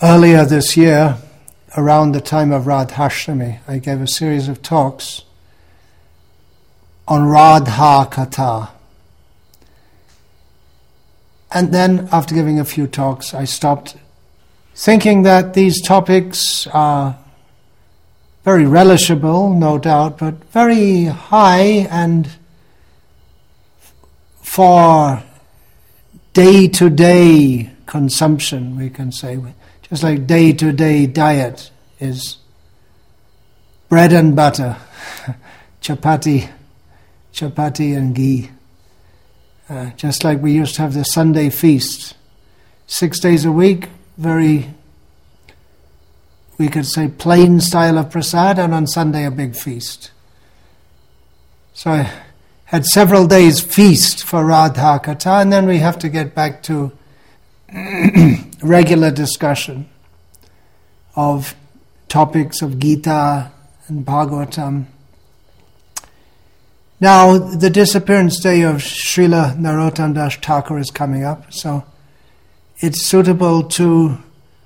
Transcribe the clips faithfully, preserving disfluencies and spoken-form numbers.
Earlier this year, around the time of Radhashtami, I gave a series of talks on Radha Katha. And then, after giving a few talks, I stopped, thinking that these topics are very relishable, no doubt, but very high and for day-to-day consumption, we can say. Just like day-to-day diet is bread and butter, chapati, chapati and ghee. Uh, just like we used to have the Sunday feast, six days a week, very, we could say, plain style of prasad, and on Sunday a big feast. So I had several days feast for Radha Katha, and then we have to get back to regular discussion of topics of Gita and Bhagavatam. Now, the disappearance day of Srila Narottam Das Thakur is coming up, so it's suitable to,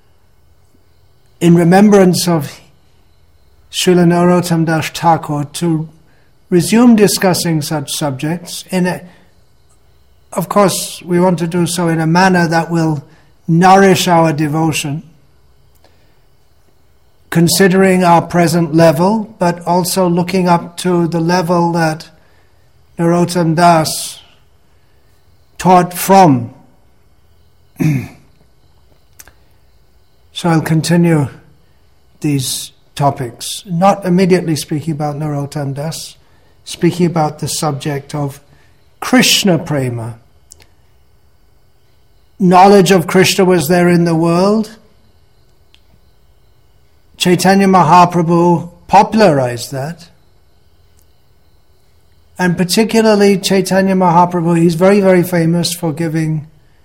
in remembrance of Srila Narottam Das Thakur, to resume discussing such subjects. In a, of course, we want to do so in a manner that will nourish our devotion, considering our present level, but also looking up to the level that Narottam Das taught from. So I'll continue these topics, not immediately speaking about Narottam Das, speaking about the subject of Krishna Prema. Knowledge of Krishna was there in the world. Chaitanya Mahaprabhu popularized that. And particularly Chaitanya Mahaprabhu, he's very, very famous for giving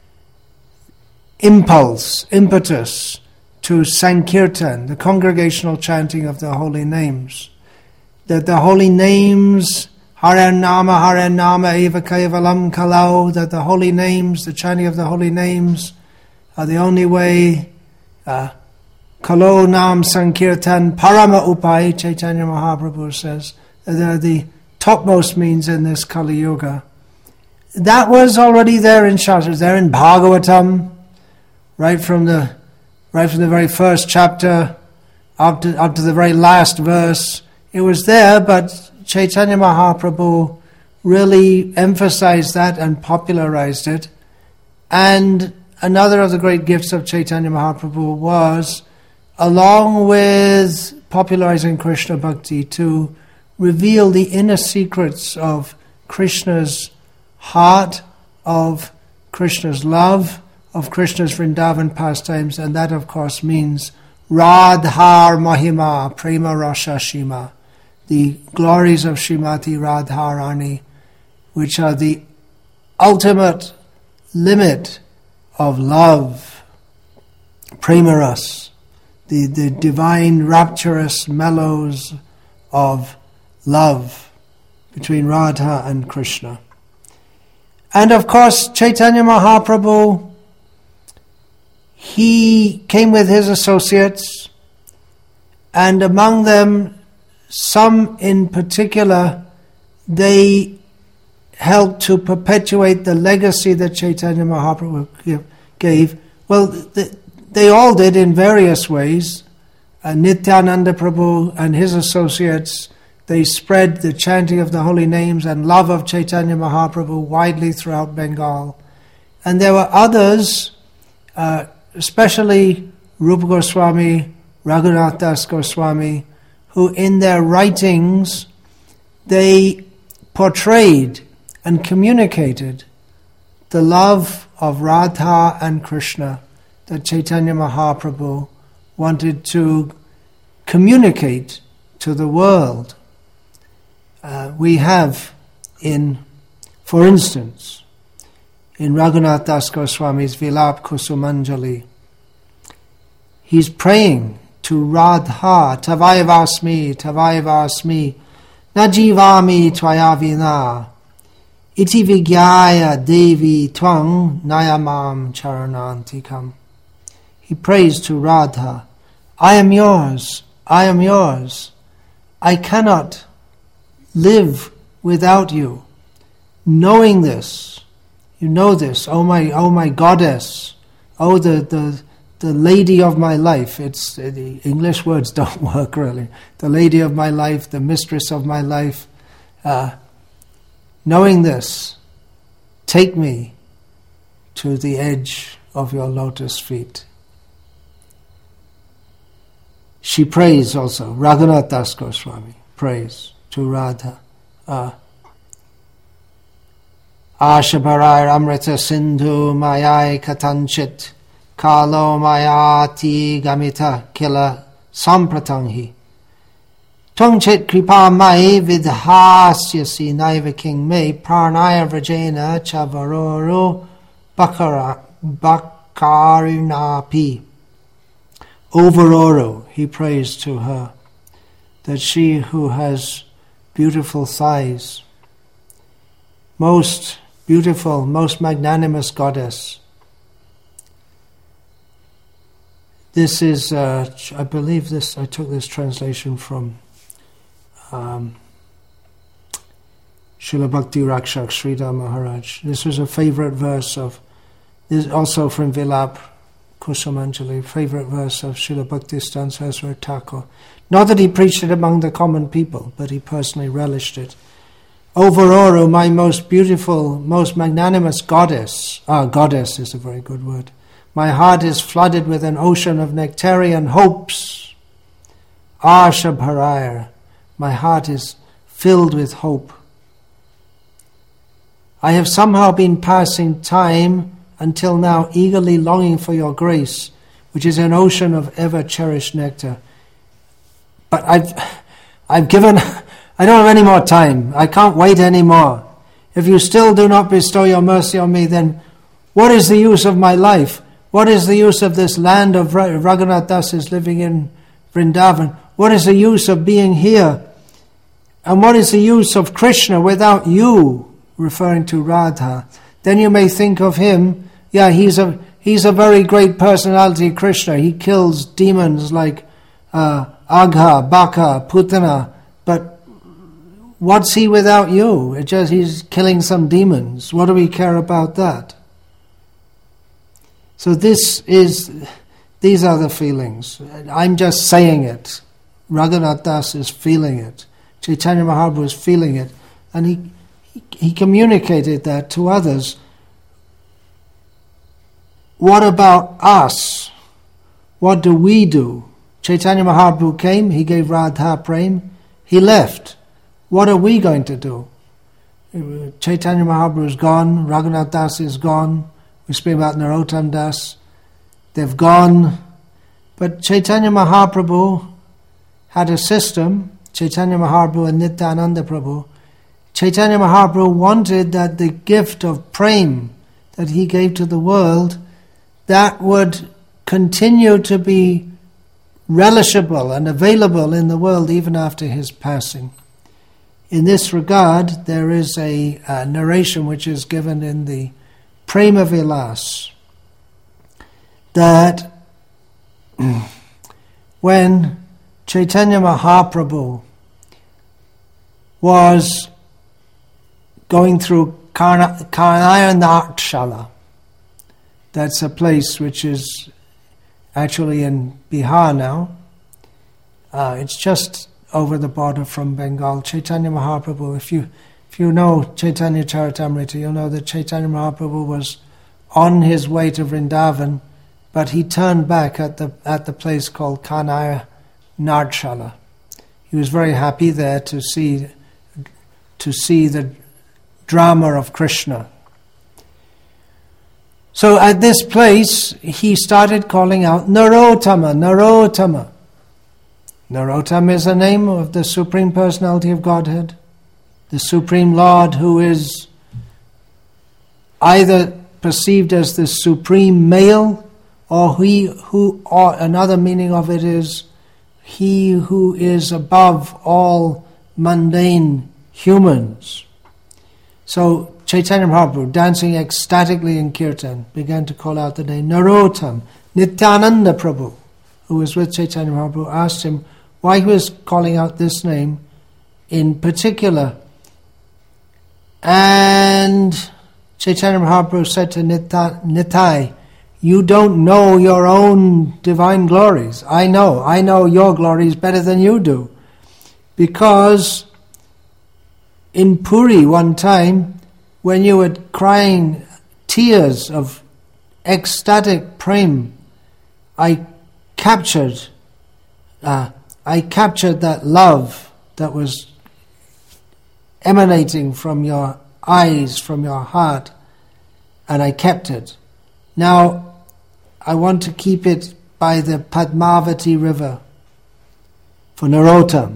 impulse, impetus to Sankirtan, the congregational chanting of the holy names. That the holy names, Hare Nama, Hare Nama, Eva Kaivalam Kalau, that the holy names, the chanting of the holy names are the only way. Uh, Kalo Nam Sankirtan Parama Upai, Chaitanya Mahaprabhu says, that they are the topmost means in this Kali Yuga. That was already there in Shastras, there in Bhagavatam, right from the right from the very first chapter up to up to the very last verse. It was there, but Chaitanya Mahaprabhu really emphasized that and popularized it. And another of the great gifts of Chaitanya Mahaprabhu was, along with popularizing Krishna Bhakti, to reveal the inner secrets of Krishna's heart, of Krishna's love, of Krishna's Vrindavan pastimes, and that of course means Radhar Mahima, Prema Rasa Shima, the glories of Srimati Radharani, which are the ultimate limit of love, Prema Ras, the, the divine rapturous mellows of love between Radha and Krishna. And of course, Chaitanya Mahaprabhu, he came with his associates, and among them, some in particular, they helped to perpetuate the legacy that Chaitanya Mahaprabhu gave. Well, they all did in various ways. Uh, Nityananda Prabhu and his associates, they spread the chanting of the holy names and love of Chaitanya Mahaprabhu widely throughout Bengal. And there were others, uh, especially Rupa Goswami, Raghunath Das Goswami, who in their writings, they portrayed and communicated the love of Radha and Krishna that Chaitanya Mahaprabhu wanted to communicate to the world. Uh, we have in, for instance, in Raghunath Das Goswami's Vilap Kusumanjali, he's praying to Radha, Tavaivasmi, Tavaivasmi, Najivami Tvayavina, Iti Vigyaya Devi Twang Nayamam Charanantikam. He he prays to Radha, I am yours, I am yours. I cannot live without you. Knowing this, you know this, oh my, oh my goddess, oh the, the, the lady of my life. It's the English words don't work really. The lady of my life, the mistress of my life. Uh, knowing this, take me to the edge of your lotus feet. She prays also, Raghunath Das Goswami prays to Radha. Uh, Ashabharai Amrita Sindhu Mayai Katanchit Kalo Mayati Gamita Kila Sampratanghi Tungchit Kripa Mai Vidhasyasi Naiva King Me Pranaya Vrajena Chavaroro Bakara Bakarinapi. Overoro, he prays to her, that she who has beautiful thighs, most beautiful, most magnanimous goddess. This is, uh, I believe this, I took this translation from um, Srila Bhakti Rakshak Sridhar Maharaj. This was a favorite verse of, this also from Vilap Kusumanjali, favorite verse of Srila Bhaktivedanta Saraswati Thakur. Not that he preached it among the common people, but he personally relished it. Overoro, my most beautiful, most magnanimous goddess. Ah, goddess is a very good word. My heart is flooded with an ocean of nectarian hopes. Ashabharaya, my heart is filled with hope. I have somehow been passing time until now eagerly longing for your grace, which is an ocean of ever-cherished nectar. But I've, I've given, I don't have any more time. I can't wait anymore. If you still do not bestow your mercy on me, then what is the use of my life? What is the use of this land of Raghunath Das is living in Vrindavan? What is the use of being here? And what is the use of Krishna without you, referring to Radha? Then you may think of him, yeah, he's a he's a very great personality, Krishna. He kills demons like uh, Agha, Baka, Putana. But what's he without you? It's just he's killing some demons. What do we care about that? So this is, these are the feelings. I'm just saying it. Raghunath Das is feeling it. Chaitanya Mahaprabhu is feeling it. And he, he, he communicated that to others. What about us? What do we do? Chaitanya Mahaprabhu came, he gave Radha Prem, he left. What are we going to do? Chaitanya Mahaprabhu is gone, Raghunath Das is gone, we speak about Narottam Das, they've gone. But Chaitanya Mahaprabhu had a system, Chaitanya Mahaprabhu and Nityananda Prabhu. Chaitanya Mahaprabhu wanted that the gift of Prem that he gave to the world, that would continue to be relishable and available in the world even after his passing. In this regard, there is a, a narration which is given in the Prema Vilas that when Chaitanya Mahaprabhu was going through Karna, Karnaya Natshala, that's a place which is actually in Bihar now. Uh, it's just over the border from Bengal. Chaitanya Mahaprabhu, if you if you know Chaitanya Charitamrita, you'll know that Chaitanya Mahaprabhu was on his way to Vrindavan, but he turned back at the at the place called Kanaya Natshala. He was very happy there to see to see the drama of Krishna. So at this place, he started calling out Narottama, Narottama. Narottama is the name of the Supreme Personality of Godhead, the Supreme Lord who is either perceived as the Supreme Male, or he who, or another meaning of it is he who is above all mundane humans. So Chaitanya Mahaprabhu, dancing ecstatically in Kirtan, began to call out the name Narottam, Nityananda Prabhu, who was with Chaitanya Mahaprabhu, asked him why he was calling out this name in particular. And Chaitanya Mahaprabhu said to Nita, Nitai, you don't know your own divine glories. I know. I know your glories better than you do. Because in Puri one time, when you were crying tears of ecstatic prem, I captured, uh, I captured that love that was emanating from your eyes, from your heart, and I kept it. Now, I want to keep it by the Padmavati river for Narottam.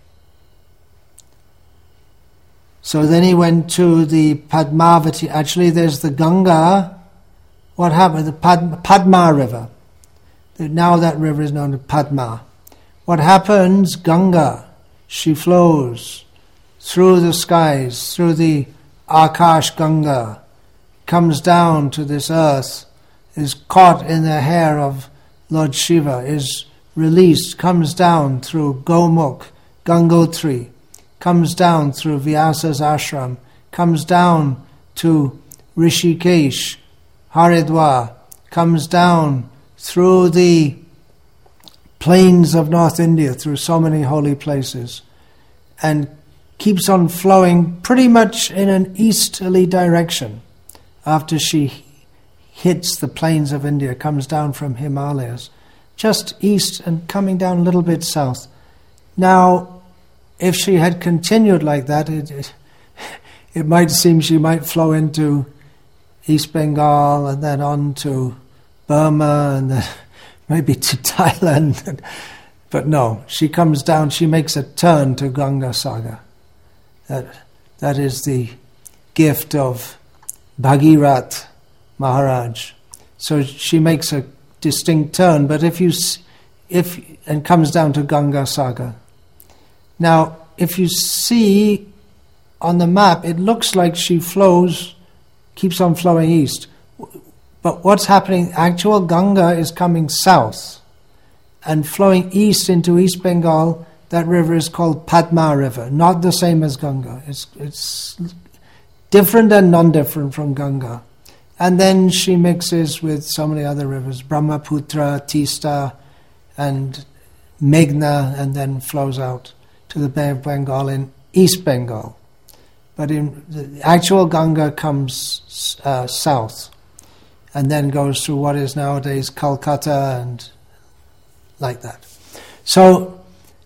So then he went to the Padmavati. Actually, there's the Ganga. What happened? The Pad, Padma river. Now that river is known as Padma. What happens? Ganga, she flows through the skies, through the Akash Ganga, comes down to this earth, is caught in the hair of Lord Shiva, is released, comes down through Gomukh, Gangotri, comes down through Vyasa's ashram, comes down to Rishikesh, Haridwar, comes down through the plains of North India, through so many holy places, and keeps on flowing pretty much in an easterly direction after she hits the plains of India, comes down from Himalayas, just east and coming down a little bit south. Now, if she had continued like that, it, it, it might seem she might flow into East Bengal and then on to Burma and then maybe to Thailand. But no, she comes down, she makes a turn to Ganga Sagar. That, that is the gift of Bhagirath Maharaj. So she makes a distinct turn, but if you, if and comes down to Ganga Sagar. Now, if you see on the map, it looks like she flows, keeps on flowing east. But what's happening? Actual Ganga is coming south and flowing east into East Bengal. That river is called Padma River, not the same as Ganga. It's it's different and non-different from Ganga. And then she mixes with so many other rivers, Brahmaputra, Tista, and Meghna, and then flows out to the Bay of Bengal in East Bengal. But in the actual Ganga comes uh, south, and then goes through what is nowadays Calcutta and like that. So,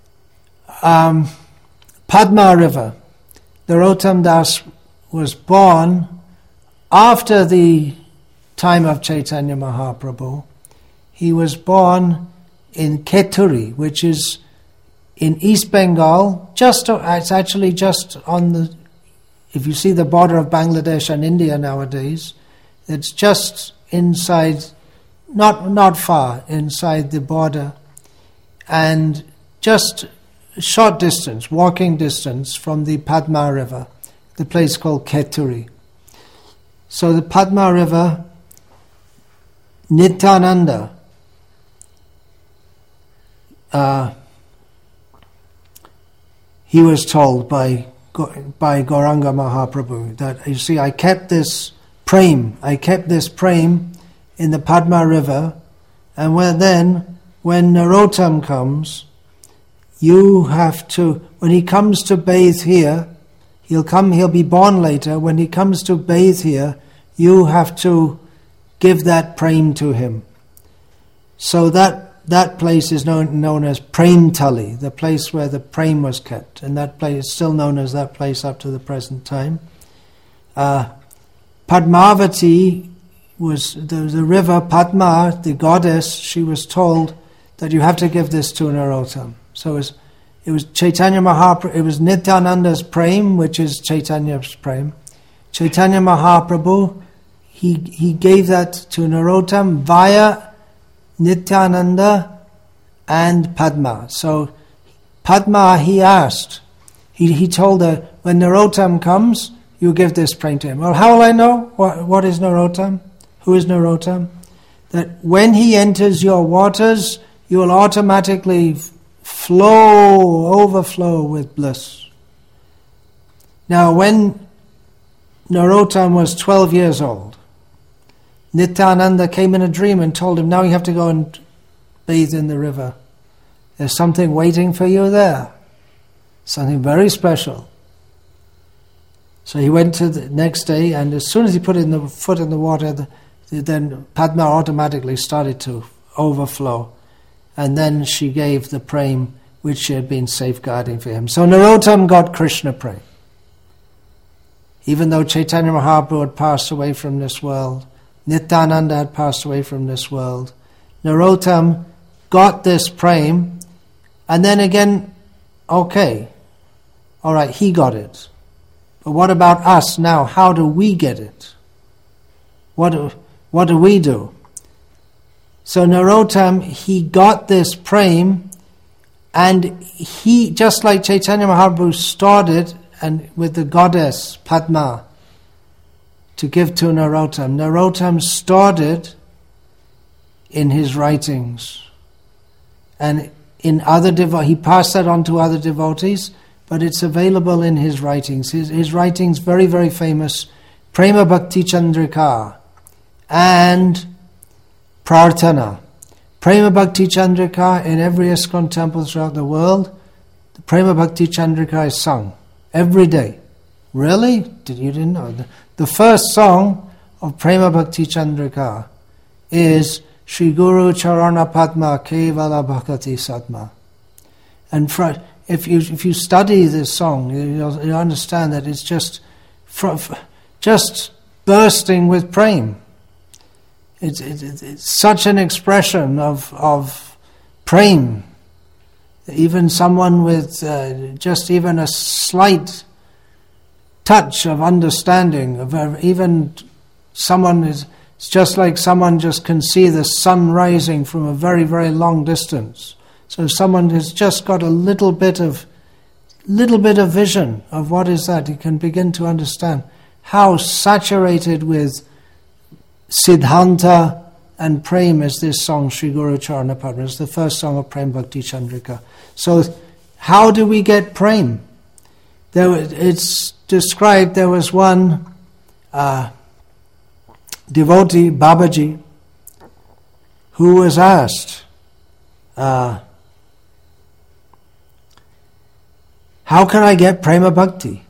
um, Padma River, Narottam Das was born after the time of Chaitanya Mahaprabhu. He was born in Keturi, which is in East Bengal, just it's actually just on the, if you see the border of Bangladesh and India nowadays, it's just inside, not not far inside the border, and just a short distance, walking distance from the Padma River, the place called Keturi. So the Padma River, Nityananda, uh, he was told by by Gauranga Mahaprabhu that, you see, I kept this prem, I kept this prem in the Padma River, and when then, when Narottam comes, you have to, when he comes to bathe here, he'll come, he'll be born later, when he comes to bathe here, you have to give that prem to him. So that that place is known, known as Premtali, the place where the prem was kept, and that place is still known as that place up to the present time. Uh, Padmavati was the, the river Padma, the goddess. She was told that you have to give this to Narottam. So it was, it was Chaitanya Mahaprabhu, it was Nityananda's prem, which is Chaitanya's prem. Chaitanya Mahaprabhu, he he gave that to Narottam via Nityananda and Padma. So Padma, he asked, he he told her, when Narottam comes, you give this prem to him. Well, how will I know? What, what is Narottam? Who is Narottam? that when he enters your waters, you will automatically flow, overflow with bliss. Now, when Narottam was twelve years old, Nityananda came in a dream and told him, now you have to go and bathe in the river. There's something waiting for you there. Something very special. So he went to the next day, and as soon as he put in the foot in the water, the, the, then Padma automatically started to overflow. And then she gave the prem which she had been safeguarding for him. So Narottam got Krishna prem. Even though Chaitanya Mahaprabhu had passed away from this world, Nityananda had passed away from this world, Narottam got this prem, and then again, okay, all right, he got it. But what about us now? How do we get it? What do, what do we do? So Narottam, he got this prem, and he, just like Chaitanya Mahaprabhu stored it, and with the goddess Padma to give to Narottam, Narottam stored it in his writings. And in other devo- he passed that on to other devotees, but it's available in his writings. His, his writings, very, very famous, Prema Bhakti Chandrika and Prarthana. Prema Bhakti Chandrika, in every ISKCON temple throughout the world, the Prema Bhakti Chandrika is sung every day. Really? Did you didn't know? The, the first song of Prema Bhakti Chandrika is Shri Guru Charana Padma Kevala Bhakati Satma. And for, if you if you study this song, you, you understand that it's just for, for, just bursting with prem. It's, it's, it's such an expression of of prem. Even someone with uh, just even a slight touch of understanding, of uh, even someone is, it's just like someone just can see the sun rising from a very, very long distance. So someone has just got a little bit of little bit of vision of what is that, he can begin to understand how saturated with Siddhanta and prem is this song, Shri Guru Charana Padma. It's the first song of Prem Bhakti Chandrika. So how do we get prem? There, it's described, there was one uh, devotee, Babaji, who was asked, uh, how can I get Prema Bhakti?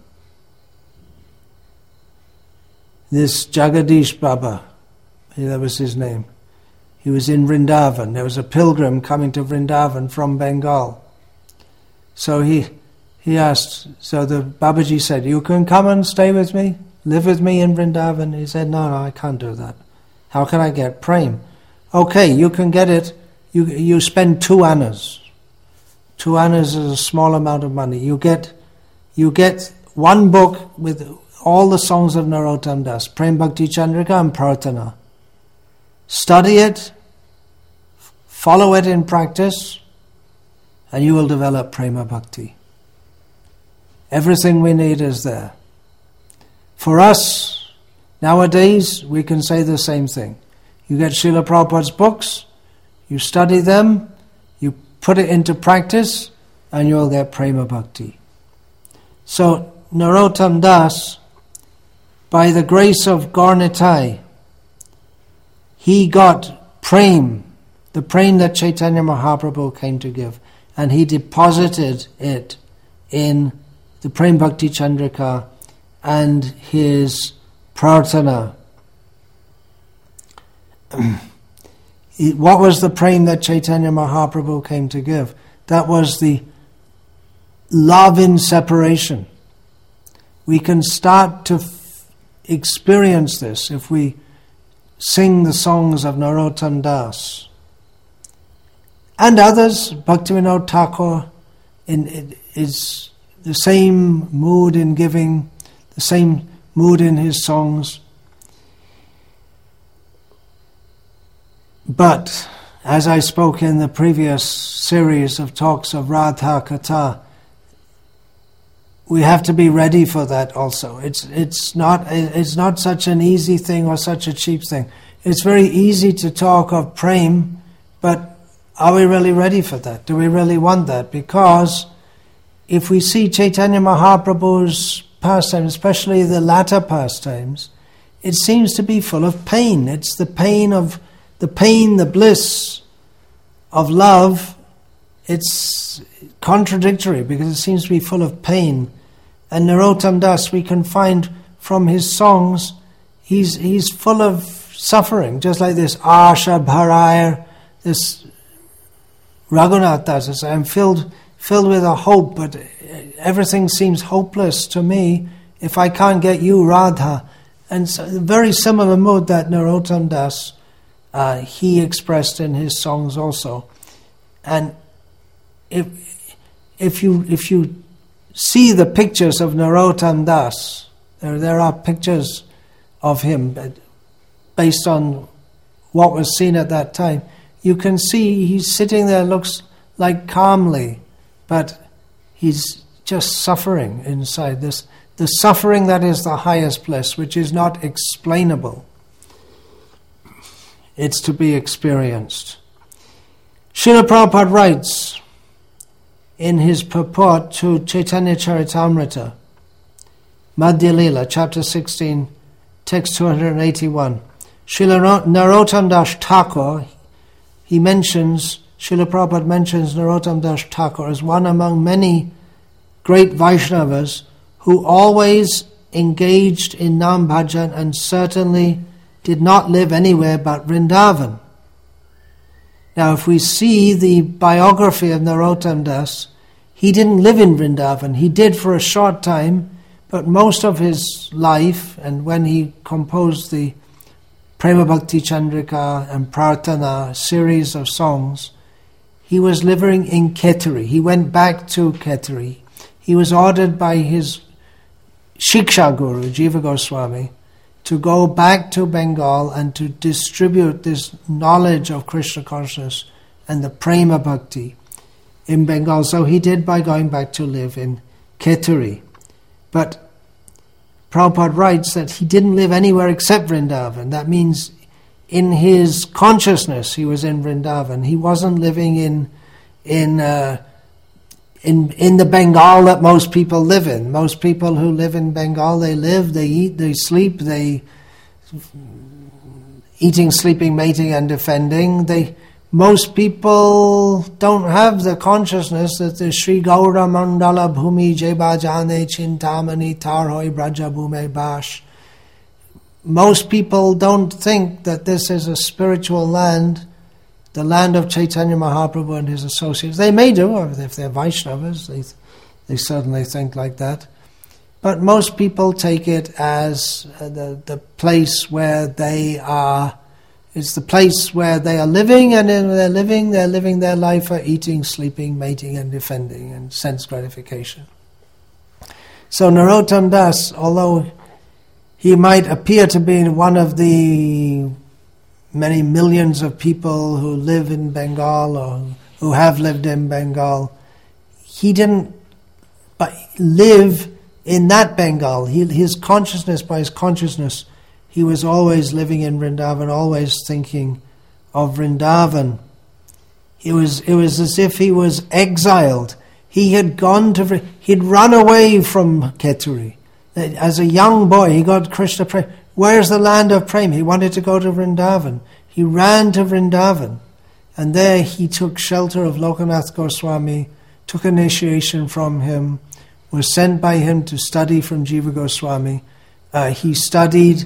This Jagadish Baba, that was his name, he was in Vrindavan. There was a pilgrim coming to Vrindavan from Bengal. So he he asked, so the Babaji said, you can come and stay with me, live with me in Vrindavan. He said, no, no, I can't do that. How can I get prem? Okay, you can get it. You you spend two annas. Two annas is a small amount of money. You get you get one book with all the songs of Narottam Das, Prem Bhakti Chandrika and Prarthana. Study it, follow it in practice, and you will develop Prema Bhakti. Everything we need is there. For us, nowadays, we can say the same thing. You get Srila Prabhupada's books, you study them, you put it into practice, and you'll get Prema Bhakti. So, Narottam Das, by the grace of Gaur-Nitai, he got prem, the prem that Chaitanya Mahaprabhu came to give, and he deposited it in the Prem Bhakti Chandrika and his Prarthana. What was the prem that Chaitanya Mahaprabhu came to give? That was the love in separation. We can start to f- experience this if we sing the songs of Narottam Das. And others, Bhaktivinoda Thakur, in, in, is the same mood in giving, the same mood in his songs. But, as I spoke in the previous series of talks of Radha Katha, we have to be ready for that also. It's it's not it's not such an easy thing or such a cheap thing. It's very easy to talk of prem, but are we really ready for that? Do we really want that? Because if we see Chaitanya Mahaprabhu's pastimes, especially the latter pastimes, it seems to be full of pain. It's the pain of the pain, the bliss of love. It's contradictory because it seems to be full of pain. And Narottam Das, we can find from his songs, he's he's full of suffering, just like this Asha Bharair, this Raghunath Das says, I'm filled filled with a hope, but everything seems hopeless to me if I can't get you, Radha. And so, a very similar mood that Narottam Das, uh, he expressed in his songs also. And if if you if you see the pictures of Narottam Das, there there are pictures of him based on what was seen at that time. You can see he's sitting there, looks like calmly, but he's just suffering inside. This the suffering that is the highest bliss, which is not explainable. It's to be experienced. Srila Prabhupada writes in his purport to Chaitanya Charitamrita, Madhya Lila, chapter sixteen, text two hundred eighty-one. Srila Narottam Das Thakur, he mentions, Srila Prabhupada mentions Narottam Das Thakur as one among many great Vaishnavas who always engaged in Nam Bhajan and certainly did not live anywhere but Vrindavan. Now, if we see the biography of Narottam Das, he didn't live in Vrindavan. He did for a short time, but most of his life, and when he composed the Prema Bhakti Chandrika and Prarthana series of songs, he was living in Ketari. He went back to Ketari. He was ordered by his Shiksha Guru, Jiva Goswami, to go back to Bengal and to distribute this knowledge of Krishna consciousness and the Prema Bhakti in Bengal. So he did by going back to live in Ketari. But Prabhupada writes that he didn't live anywhere except Vrindavan. That means in his consciousness he was in Vrindavan. He wasn't living in in uh, in in the Bengal that most people live in. Most people who live in Bengal, they live, they eat, they sleep, they eating, sleeping, mating, and defending. They most people don't have the consciousness that the Sri Gaura Mandala Bhumi Jeba Jane Chintamani Tarhoi Braja Bhume Bash. Most people don't think that this is a spiritual land, the land of Chaitanya Mahaprabhu and his associates. They may do, or if they're Vaishnavas, they, they certainly think like that. But most people take it as the, the place where they are. It's the place where they are living, and in they're living, they're living their life for eating, sleeping, mating, and defending, and sense gratification. So Narottam Das, although he might appear to be one of the many millions of people who live in Bengal or who have lived in Bengal, he didn't live in that Bengal. He, his consciousness, by his consciousness, he was always living in Vrindavan, always thinking of Vrindavan. It was it was as if he was exiled. He had gone to, he'd run away from Ketari. As a young boy, he got Krishna Prem. Where's the land of Prem? He wanted to go to Vrindavan. He ran to Vrindavan. And there he took shelter of Lokanath Goswami, took initiation from him, was sent by him to study from Jiva Goswami. Uh, he studied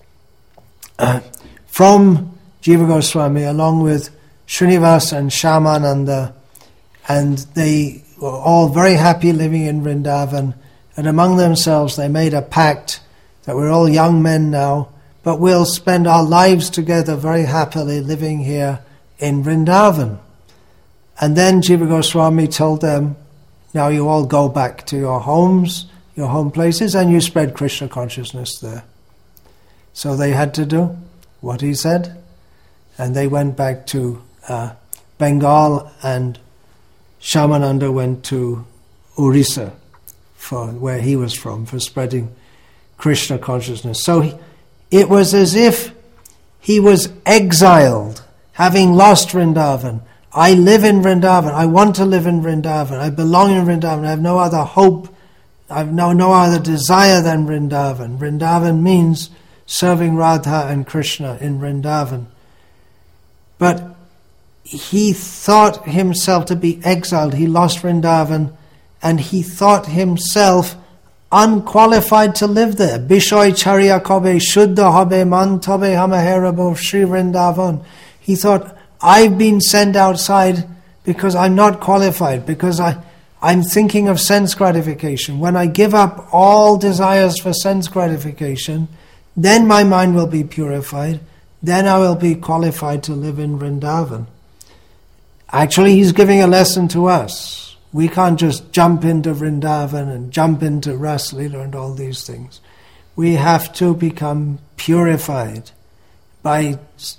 Uh, from Jiva Goswami along with Srinivas and Shyamananda, and they were all very happy living in Vrindavan, and among themselves they made a pact that we're all young men now, but we'll spend our lives together very happily living here in Vrindavan. And then Jiva Goswami told them, now you all go back to your homes, your home places, and you spread Krishna consciousness there. So they had to do what he said, and they went back to uh, Bengal, and Shyamananda went to Orissa, for where he was from, for spreading Krishna consciousness. So he, it was as if he was exiled, having lost Vrindavan. I live in Vrindavan. I want to live in Vrindavan. I belong in Vrindavan. I have no other hope. I have no, no other desire than Vrindavan. Vrindavan means serving Radha and Krishna in Vrindavan. But he thought himself to be exiled. He lost Vrindavan, and he thought himself unqualified to live there. Bishoy charya kobe shuddha hobe man tobe hamaherabo Sri Vrindavan. He thought, I've been sent outside because I'm not qualified, because I, I'm thinking of sense gratification. When I give up all desires for sense gratification, then my mind will be purified. Then I will be qualified to live in Vrindavan. Actually, he's giving a lesson to us. We can't just jump into Vrindavan and jump into Ras Leela and all these things. We have to become purified by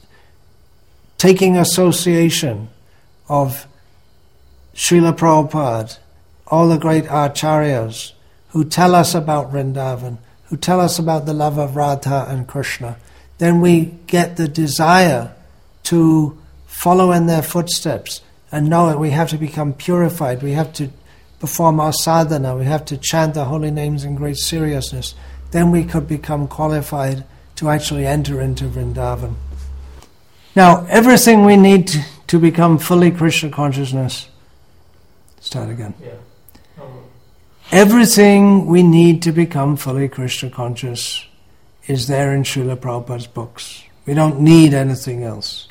taking association of Srila Prabhupada, all the great acharyas who tell us about Vrindavan, who tell us about the love of Radha and Krishna. Then we get the desire to follow in their footsteps and know it. We have to become purified. We have to perform our sadhana. We have to chant the holy names in great seriousness. Then we could become qualified to actually enter into Vrindavan. Now, everything we need to, to become fully Krishna consciousness. Start again. Yeah. Um. Everything we need to become fully Krishna conscious is there in Srila Prabhupada's books. We don't need anything else.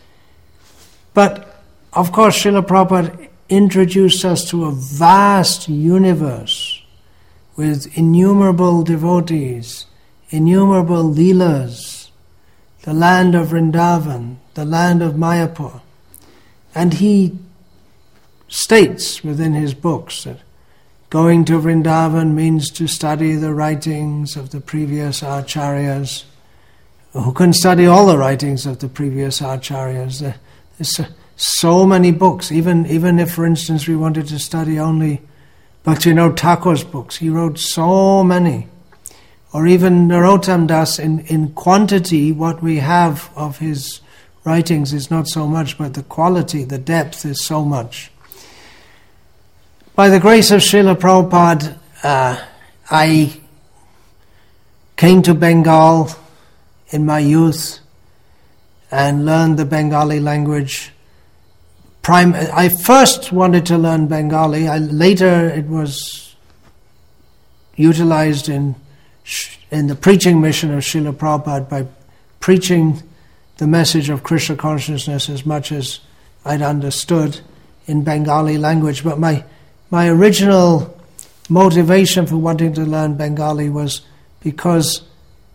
But, of course, Srila Prabhupada introduced us to a vast universe with innumerable devotees, innumerable leelas, the land of Vrindavan, the land of Mayapur. And he states within his books that going to Vrindavan means to study the writings of the previous acharyas. Who can study all the writings of the previous acharyas? There's so many books. Even, even if, for instance, we wanted to study only Bhaktivinoda Thakur's books, he wrote so many. Or even Narottam Das, in, in quantity, what we have of his writings is not so much, but the quality, the depth is so much. By the grace of Srila Prabhupada, uh, I came to Bengal in my youth and learned the Bengali language. Prime, I first wanted to learn Bengali. I, later it was utilized in in the preaching mission of Srila Prabhupada by preaching the message of Krishna consciousness as much as I'd understood in Bengali language. But my my original motivation for wanting to learn Bengali was because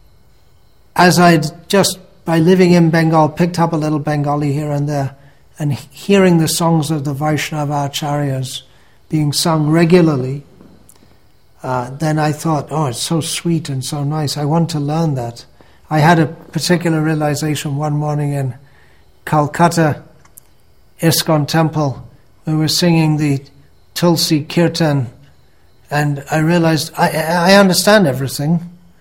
as I'd just, by living in Bengal, picked up a little Bengali here and there, and hearing the songs of the Vaishnava acharyas being sung regularly, uh, then I thought, oh, it's so sweet and so nice. I want to learn that. I had a particular realization one morning in Calcutta ISKCON temple. We were singing the Tulsi Kirtan, and I realized I, I understand everything.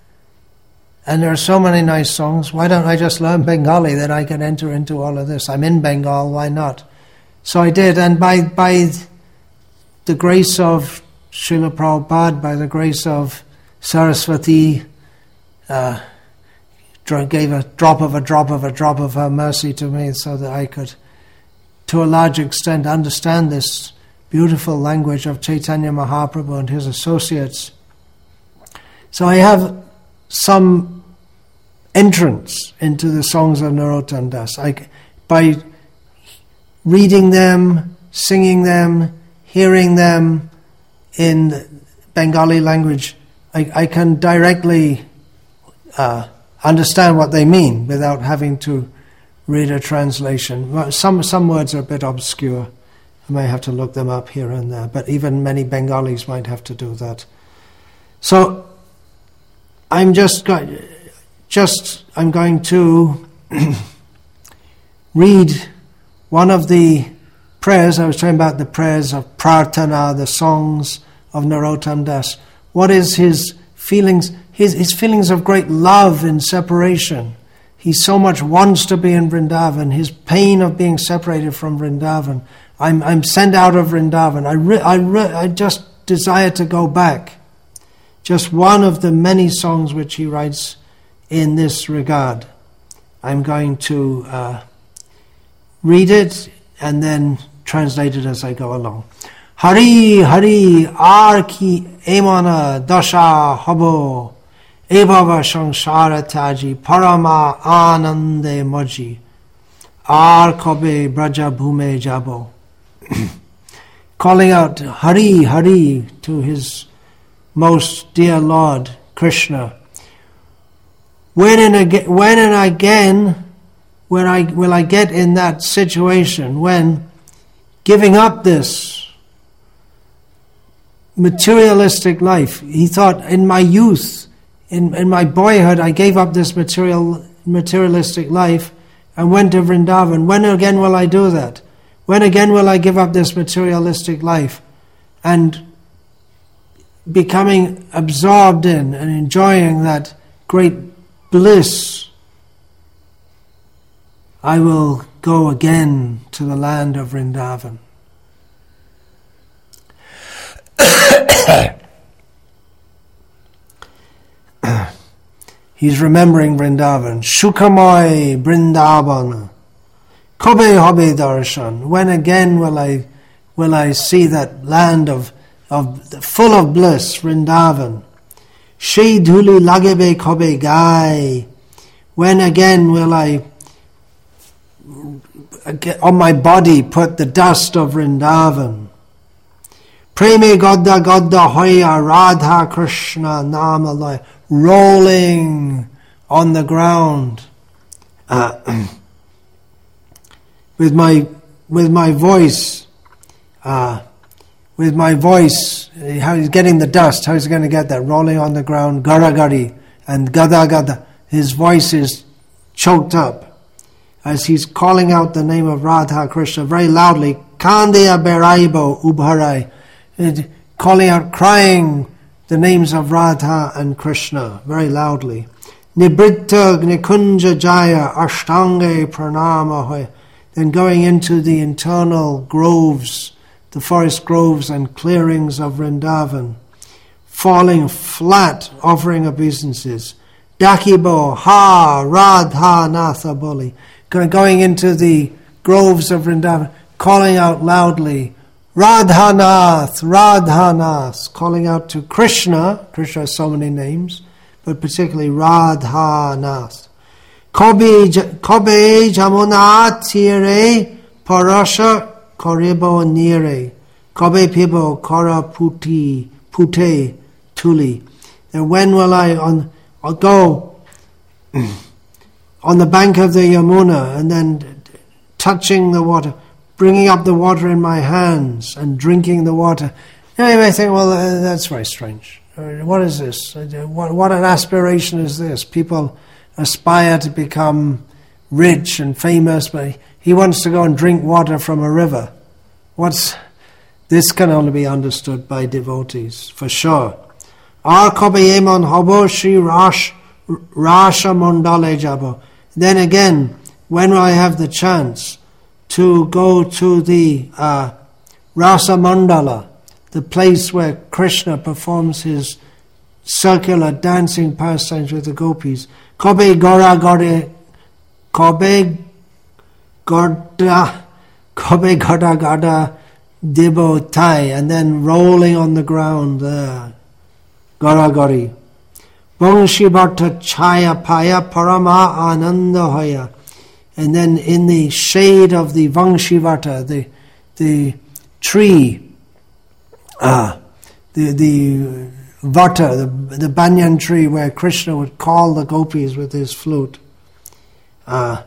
And there are so many nice songs. Why don't I just learn Bengali that I can enter into all of this? I'm in Bengal, why not? So I did, and by by the grace of Srila Prabhupada, by the grace of Saraswati, uh, gave a drop of a drop of a drop of her mercy to me so that I could, to a large extent, understand this beautiful language of Chaitanya Mahaprabhu and his associates. So I have some entrance into the songs of Narottam Das. I, by reading them, singing them, hearing them in Bengali language, I, I can directly uh, understand what they mean without having to read a translation. Some, some words are a bit obscure. I may have to look them up here and there, but even many Bengalis might have to do that. So I'm just going, just I'm going to read one of the prayers. I was talking about the prayers of Prarthana, the songs of Narottam Das. What is his feelings? His his feelings of great love in separation. He he so much wants to be in Vrindavan, his pain of being separated from Vrindavan. I'm I'm sent out of Vrindavan. I re, I re, I just desire to go back. Just one of the many songs which he writes in this regard. I'm going to uh, read it and then translate it as I go along. Hari Hari ar ki emana dasha habo ebhava samsara taji parama anande moji ar kobe braja bhume jabo. Calling out Hari Hari to his most dear Lord Krishna. When and again, when and again when I will I get in that situation when giving up this materialistic life? He thought, in my youth, in, in my boyhood, I gave up this material materialistic life and went to Vrindavan. When again will I do that? When again will I give up this materialistic life and becoming absorbed in and enjoying that great bliss? I will go again to the land of Vrindavan. He's remembering Vrindavan. Shukamai Vrindavan. Kobe hobe darshan. When again will I will I see that land of of full of bliss, Vrindavan? Shei dhuli lagebe kobe gai. When again will I on my body put the dust of Vrindavan? Preme Godda Godda Hoya Radha Krishna Namalaya, rolling on the ground uh, with my with my voice, uh, with my voice. How he's getting the dust? How is he going to get that? Rolling on the ground, Garagari and Gada Gada. His voice is choked up as he's calling out the name of Radha Krishna very loudly. Kandeya Beraibo Ubharai. Calling out, crying the names of Radha and Krishna very loudly. Nibritta Nikunja Jaya Ashtange Pranama Hoy. Then going into the internal groves, the forest groves and clearings of Vrindavan, falling flat, offering obeisances. Dakibo Ha Radha Natha Boli. Going into the groves of Vrindavan, calling out loudly, Radhanath, Radhanath, calling out to Krishna. Krishna has so many names, but particularly Radhanath. Kobe Kobe Jamuna Tire Parasha Koribo Nire. Kobe Pibo Kora Puti Pute Tuli. And when will I on I'll go on the bank of the Yamuna and then touching the water, bringing up the water in my hands and drinking the water? Now you may think, well, uh, that's very strange. Uh, what is this? Uh, what, what an aspiration is this? People aspire to become rich and famous, but he wants to go and drink water from a river. What's this? Can only be understood by devotees, for sure. Ar kobayemon hobo shri rash rasha mondale jabo. Then again, when will I have the chance to go to the uh, Rasa Mandala, the place where Krishna performs his circular dancing pastimes with the gopis? Kobe Gora Gode, Kobe Gorda, Kobe Goda Gada Debo Tai, and then rolling on the ground there, Gora Gori. Bongshibata Chaya Paya Parama Ananda Hoya. And then in the shade of the Vangshivata, the the tree, uh, the the vata, the, the banyan tree where Krishna would call the gopis with his flute. Uh,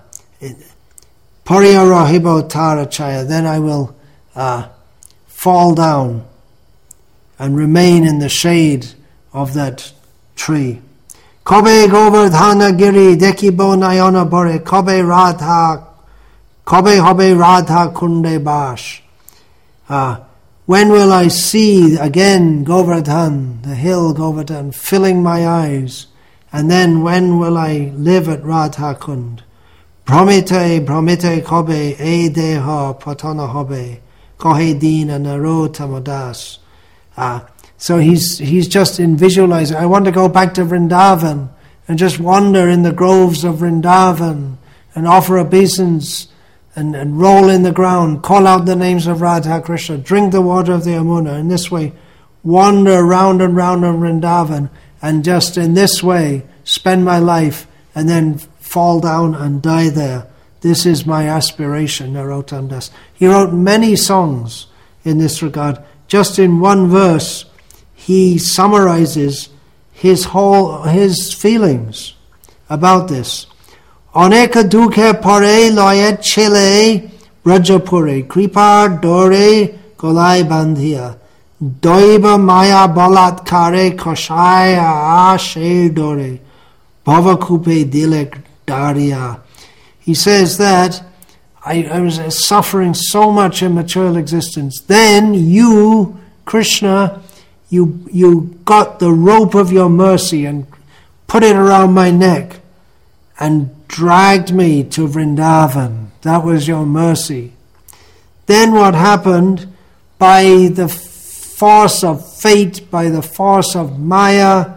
Pariya Rahibo Tara Chaya. Then I will uh, fall down and remain in the shade of that tree. Kobe Govardhana Giri Dekibo Nayana Bore Kobe Radha Kobe Hobe Radha Kunde Bash. Uh, when will I see again Govardhan, the hill Govardhan, filling my eyes And then when will I live at Radha Kund? Brahmite, brahmite kobe, e deha patana hobe, kohe dina narotama das. Ah, so he's he's just in visualizing. I want to go back to Vrindavan and just wander in the groves of Vrindavan and offer obeisance and, and roll in the ground, call out the names of Radha Krishna, drink the water of the Yamuna. In this way, wander round and round in Vrindavan, and just in this way spend my life and then fall down and die there. This is my aspiration, Narottam Das. He wrote many songs in this regard. Just in one verse, he summarizes his whole his feelings about this. Oneka dukhe pare loyet chile Rajapure kripar dore golai bandhiya doiba maya balatkare koshaya ashe dore bhavakupe dilek daria. He says that I, I was suffering so much in material existence. Then you, Krishna, you you got the rope of your mercy and put it around my neck and dragged me to Vrindavan. That was your mercy. Then what happened? By the force of fate, by the force of Maya,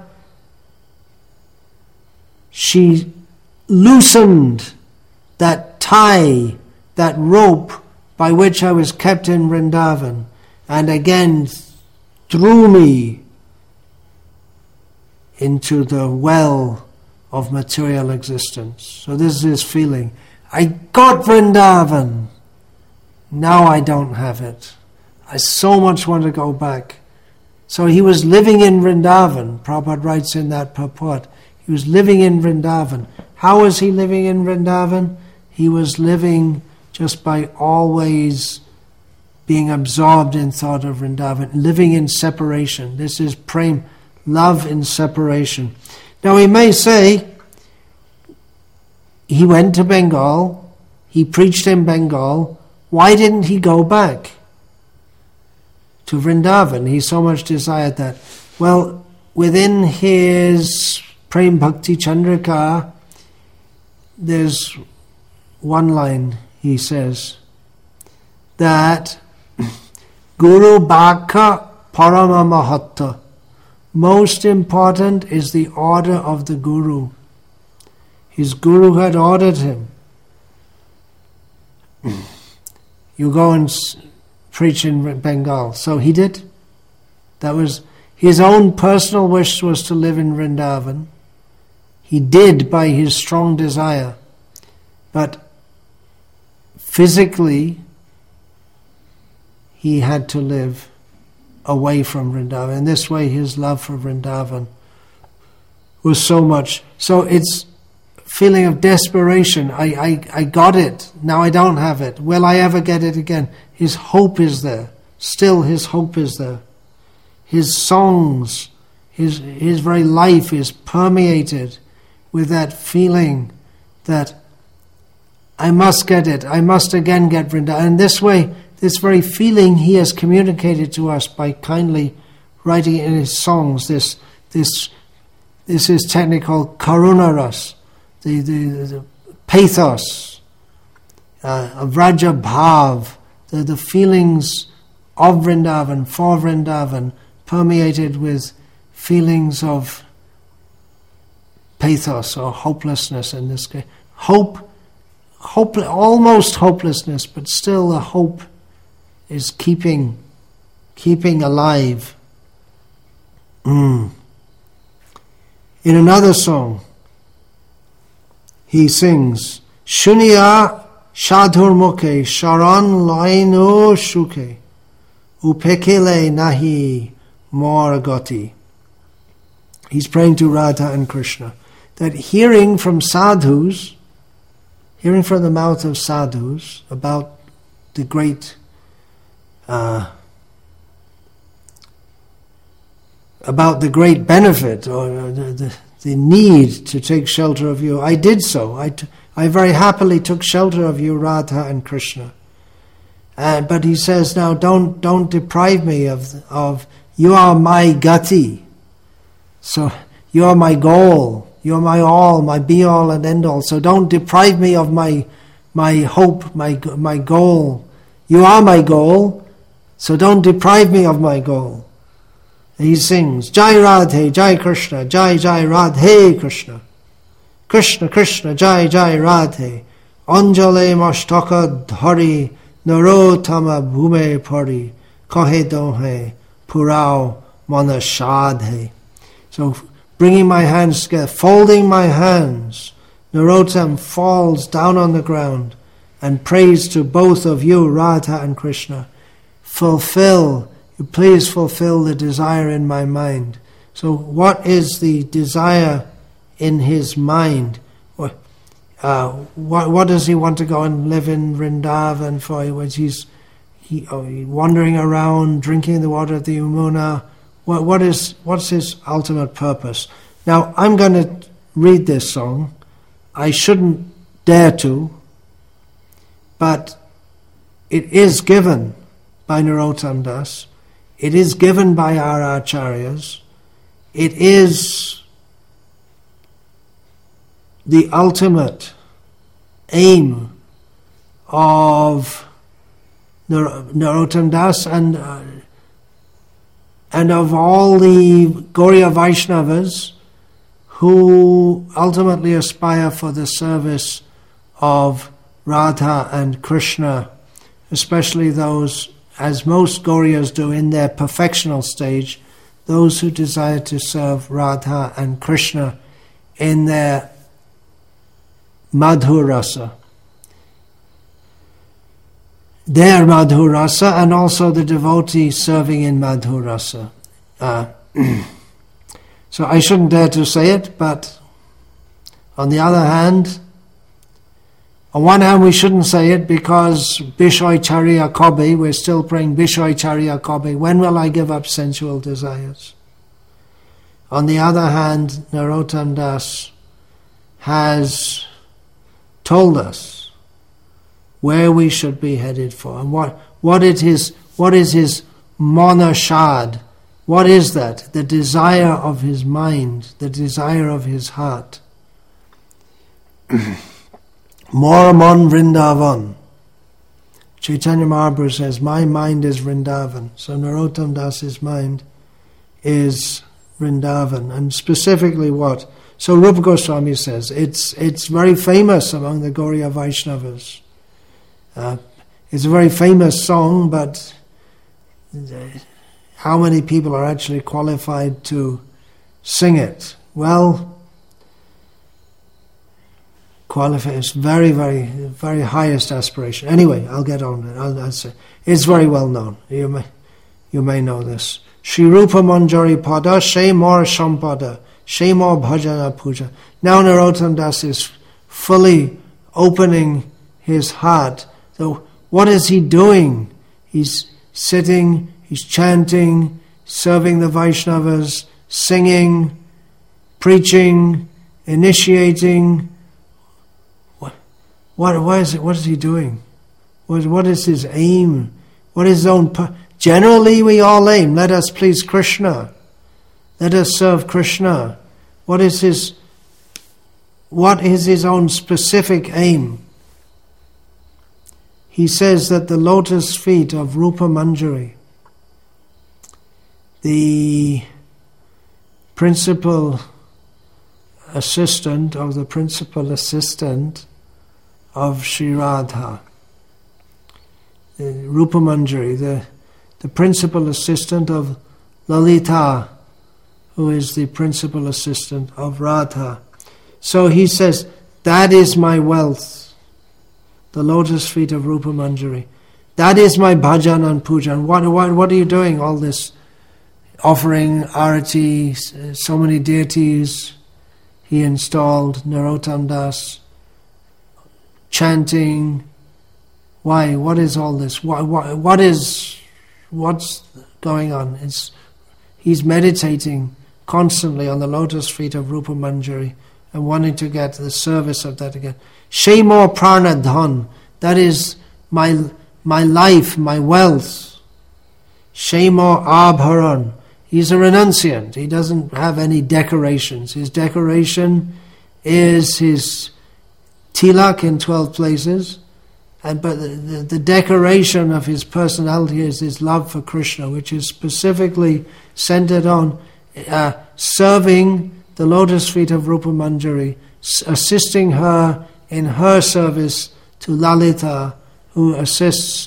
she loosened that tie, that rope by which I was kept in Vrindavan, and again threw me into the well of material existence. So this is his feeling. I got Vrindavan. Now I don't have it. I so much want to go back. So he was living in Vrindavan. Prabhupada writes in that purport. He was living in Vrindavan. How was he living in Vrindavan? He was living just by always being absorbed in thought of Vrindavan, living in separation. This is prem, love in separation. Now we may say, he went to Bengal, he preached in Bengal, why didn't he go back to Vrindavan? He so much desired that. Well, within his Prem Bhakti Chandrika, there's one line he says, that Guru Bhakha Parama Mahatta, most important is the order of the Guru. His Guru had ordered him. You go and s- preach in Bengal. So he did. That was his own personal wish, was to live in Vrindavan. He did by his strong desire. But physically, he had to live away from Vrindavan. In this way, his love for Vrindavan was so much. So it's feeling of desperation. I, I, I got it. Now I don't have it. Will I ever get it again? His hope is there. Still his hope is there. His songs, his, his very life is permeated with that feeling that I must get it. I must again get Vrindavan. And this way, this very feeling he has communicated to us by kindly writing in his songs. This this this is technical karuna ras, the, the, the pathos uh, of Raja Bhav, the, the feelings of Vrindavan, for Vrindavan, permeated with feelings of pathos or hopelessness in this case. Hope, hope, almost hopelessness, but still a hope is keeping, keeping alive. Mm. In another song, he sings, Shuniya Shadhur Mukhe Sharan Laino Shuke Upekele Nahi Moragoti. He's praying to Radha and Krishna that hearing from sadhus, hearing from the mouth of sadhus about the great Uh, about the great benefit or the, the, the need to take shelter of you. I did so. I, t- I very happily took shelter of you, Radha and Krishna. Uh, but he says, now don't don't deprive me of of you are my gati. So you are my goal. You're my all, my be-all and end-all. So don't deprive me of my my hope, my my goal. You are my goal, so don't deprive me of my goal. And he sings, Jai Radhe, Jai Krishna, Jai Jai Radhe Krishna. Krishna, Krishna, Jai Jai Radhe. Anjale Mashtaka Dhari, Narottama Bhume Pari, Kahe Dohe, Purao Manashadhe. So bringing my hands together, folding my hands, Narottam falls down on the ground and prays to both of you, Radha and Krishna. Fulfill, you please fulfill the desire in my mind. So what is the desire in his mind? Uh, what, what does he want to go and live in Vrindavan for? Which he's he, oh, he wandering around, drinking the water of the Yamuna. What, what is what's his ultimate purpose? Now I'm going to read this song. I shouldn't dare to, but it is given by Narottam Das. It is given by our acharyas. It is the ultimate aim of Narottam Das and uh, and of all the Gauriya Vaishnavas who ultimately aspire for the service of Radha and Krishna, especially those, as most Gauriyas do in their perfectional stage, those who desire to serve Radha and Krishna in their Madhur Rasa. Their Madhur Rasa, and also the devotee serving in Madhur Rasa. Uh, so I shouldn't dare to say it, but on the other hand, on one hand we shouldn't say it because Bishoy Charya Kobe, we're still praying Bishoy Charya Kobe, when will I give up sensual desires? On the other hand, Narottam Das has told us where we should be headed for, and what what it is what is his monashad. What is that? The desire of his mind, the desire of his heart. Moramon Vrindavan. Chaitanya Mahaprabhu says, my mind is Vrindavan. So Narottam Das's mind is Vrindavan. And specifically what? So Rupa Goswami says, it's it's very famous among the Gauriya Vaishnavas. Uh, it's a very famous song, but how many people are actually qualified to sing it? Well, qualified is very, very, very highest aspiration. Anyway, I'll get on it. I'll, I'll say it's very well known. You may, you may know this. Shri Rupa Manjari Pada, She Mor Shampada, She Mor Bhajana Puja. Now Narottam Das is fully opening his heart. So what is he doing? He's sitting, he's chanting, serving the Vaishnavas, singing, preaching, initiating. What, what, what, is, it, what is he doing? What, what is his aim? What is his own... Pu- Generally we all aim, let us please Krishna. Let us serve Krishna. What is his, what is his own specific aim? He says that the lotus feet of Rupa Manjari, the principal assistant of the principal assistant of Sri Radha, Rupa Manjari, the, the principal assistant of Lalita, who is the principal assistant of Radha. So he says, that is my wealth. The lotus feet of Rupa Manjari. That is my bhajan and puja. And what, what, what are you doing? All this offering arati, so many deities he installed, Narottam Das, chanting. Why? What is all this? What, what, what is, what's going on? It's, he's meditating constantly on the lotus feet of Rupa Manjari and wanting to get the service of that again. Shemor prana dhan, that is my my life, my wealth. Shemor abharan, He's a renunciant. He doesn't have any decorations. His decoration is his tilak in twelve places, and but the, the, the decoration of his personality is his love for Krishna, which is specifically centered on uh, serving the lotus feet of Rupa Manjari, s- assisting her in her service to Lalita, who assists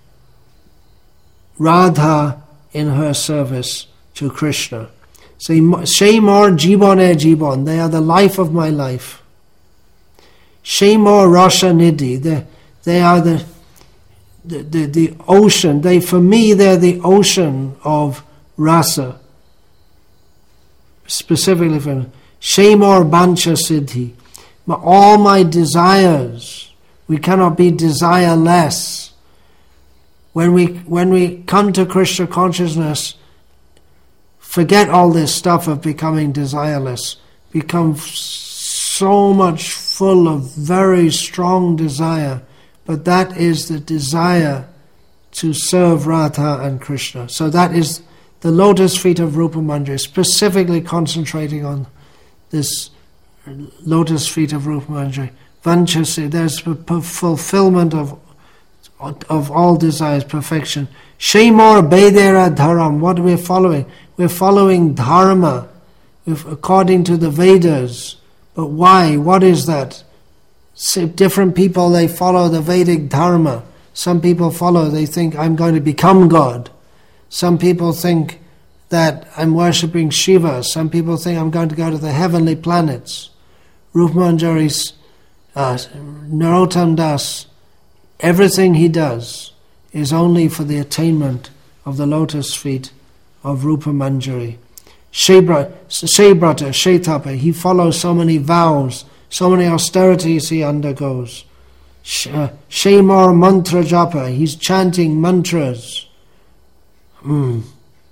Radha in her service to Krishna. So, Shemor Jibone Jibon, they are the life of my life. Shemor Rasha Nidhi, they, they are the, the, the, the ocean. They, for me, they're the ocean of rasa. Specifically for Shemor Bancha Siddhi, all my desires. We cannot be desireless. When we when we come to Krishna consciousness, forget all this stuff of becoming desireless. Become so much full of very strong desire, but that is the desire to serve Radha and Krishna. So that is the lotus feet of Rupa Manjari, specifically concentrating on this lotus feet of Rupa Manjari. Vanchasi, there's a fulfillment of of all desires, perfection. Shemor Bedera Dharam, what are we following? We're following Dharma according to the Vedas. But why? What is that? So different people, they follow the Vedic Dharma. Some people follow, they think, I'm going to become God. Some people think that I'm worshipping Shiva. Some people think I'm going to go to the heavenly planets. Rupa Manjari's uh, Narottam Das, everything he does is only for the attainment of the lotus feet of Rupa Manjari. Shebrata, Shetapa, he follows so many vows, so many austerities he undergoes. Shemar Mantra Japa, he's chanting mantras. Mm.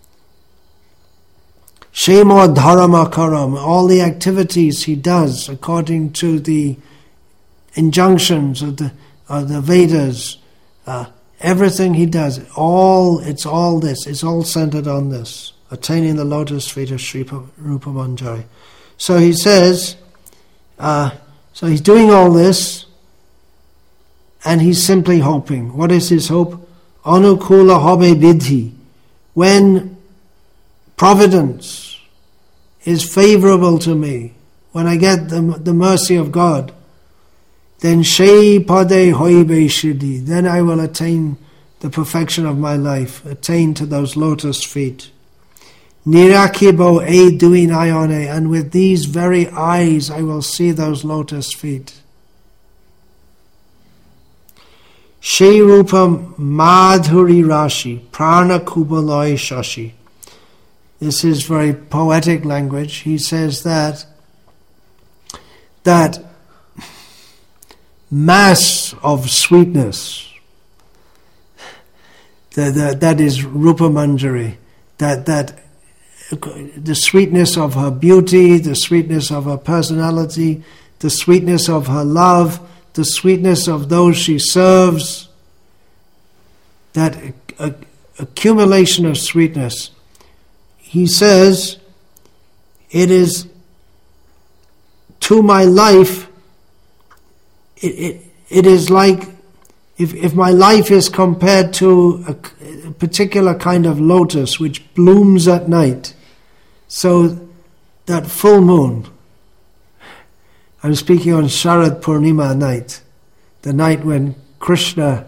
Shemar Dharma Karam, all the activities he does according to the injunctions of the of the Vedas, uh, everything he does, all it's all this, it's all centered on this, attaining the lotus feet of Sri Rupa Manjari. So he says, uh, so he's doing all this, and he's simply hoping. What is his hope? Anukula hobe vidhi. When providence is favorable to me, when I get the, the mercy of God, then Shei Pade Hoibe Shidi, then I will attain the perfection of my life, attain to those lotus feet. Nirakibo E Duin Ione, and with these very eyes I will see those lotus feet. Shei Rupa Madhuri Rashi, Prana Kubaloi Shashi. This is very poetic language. He says that that mass of sweetness, that, that, that is Rupa Manjari, that, that the sweetness of her beauty, the sweetness of her personality, the sweetness of her love, the sweetness of those she serves, that a, a, accumulation of sweetness. He says, it is to my life, It, it it is like if if my life is compared to a, a particular kind of lotus which blooms at night. So that full moon, I'm speaking on Sharad Purnima night, the night when Krishna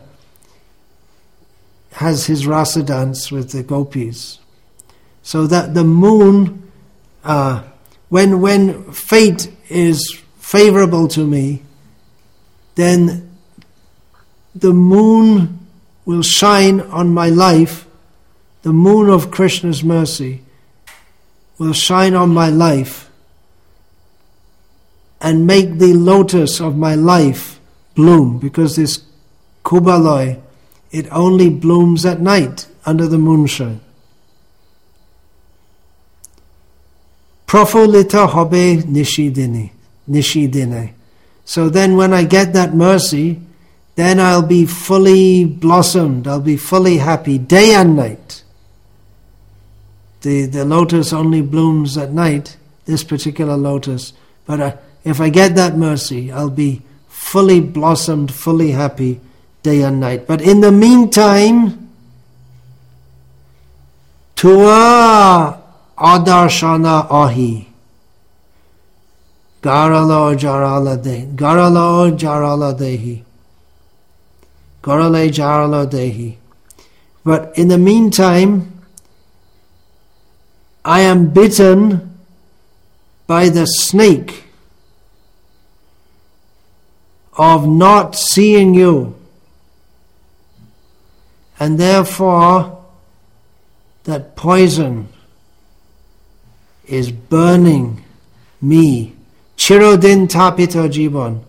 has his rasa dance with the gopis. So that the moon, uh, when when fate is favorable to me, then the moon will shine on my life, the moon of Krishna's mercy will shine on my life and make the lotus of my life bloom, because this Kubaloi, it only blooms at night under the moonshine. Prafulita hobe nishidini, nishidine. So then when I get that mercy, then I'll be fully blossomed, I'll be fully happy, day and night. the, the lotus only blooms at night, this particular lotus. But uh, if I get that mercy, I'll be fully blossomed, fully happy day and night. But in the meantime, Tua adarshana ahi. Garalo jarala de. Garalo jarala dehi. Garale jarala dehi. But in the meantime, I am bitten by the snake of not seeing you. And therefore, that poison is burning me. Chirodin tapita jivan.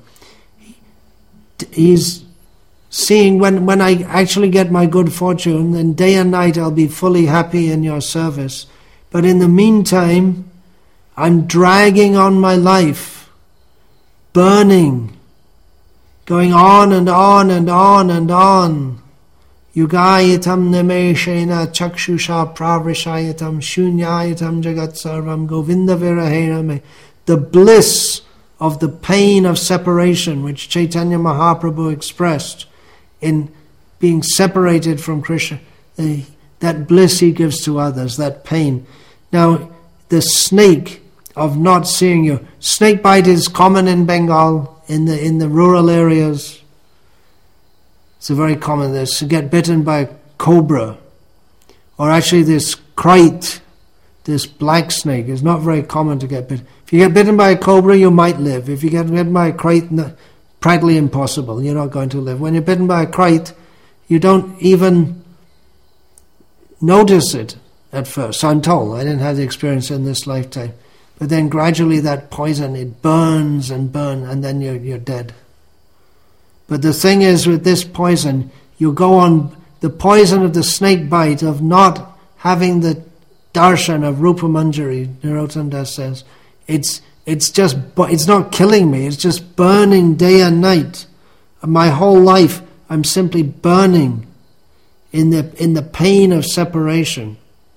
He's seeing when, when I actually get my good fortune, then day and night I'll be fully happy in your service. But in the meantime, I'm dragging on my life, burning, going on and on and on and on. Yugayatam nimeshena chakshusha pravrishayatam shunyayatam jagat sarvam govinda virahena me. The bliss of the pain of separation which Chaitanya Mahaprabhu expressed in being separated from Krishna, uh, that bliss he gives to others, that pain. Now, the snake of not seeing you. Snake bite is common in Bengal, in the in the rural areas. It's a very common this to get bitten by a cobra, or actually this kite, this black snake is not very common to get bitten. If you get bitten by a cobra, you might live. If you get bitten by a kite, no, practically impossible. You're not going to live. When you're bitten by a kite, you don't even notice it at first. So I'm told. I didn't have the experience in this lifetime. But then gradually that poison, it burns and burns, and then you're, you're dead. But the thing is, with this poison, you go on, the poison of the snake bite, of not having the darshan of Rupa Manjari, Narottam Das says, it's it's just, it's not killing me, it's just burning day and night. My whole life, I'm simply burning in the in the pain of separation.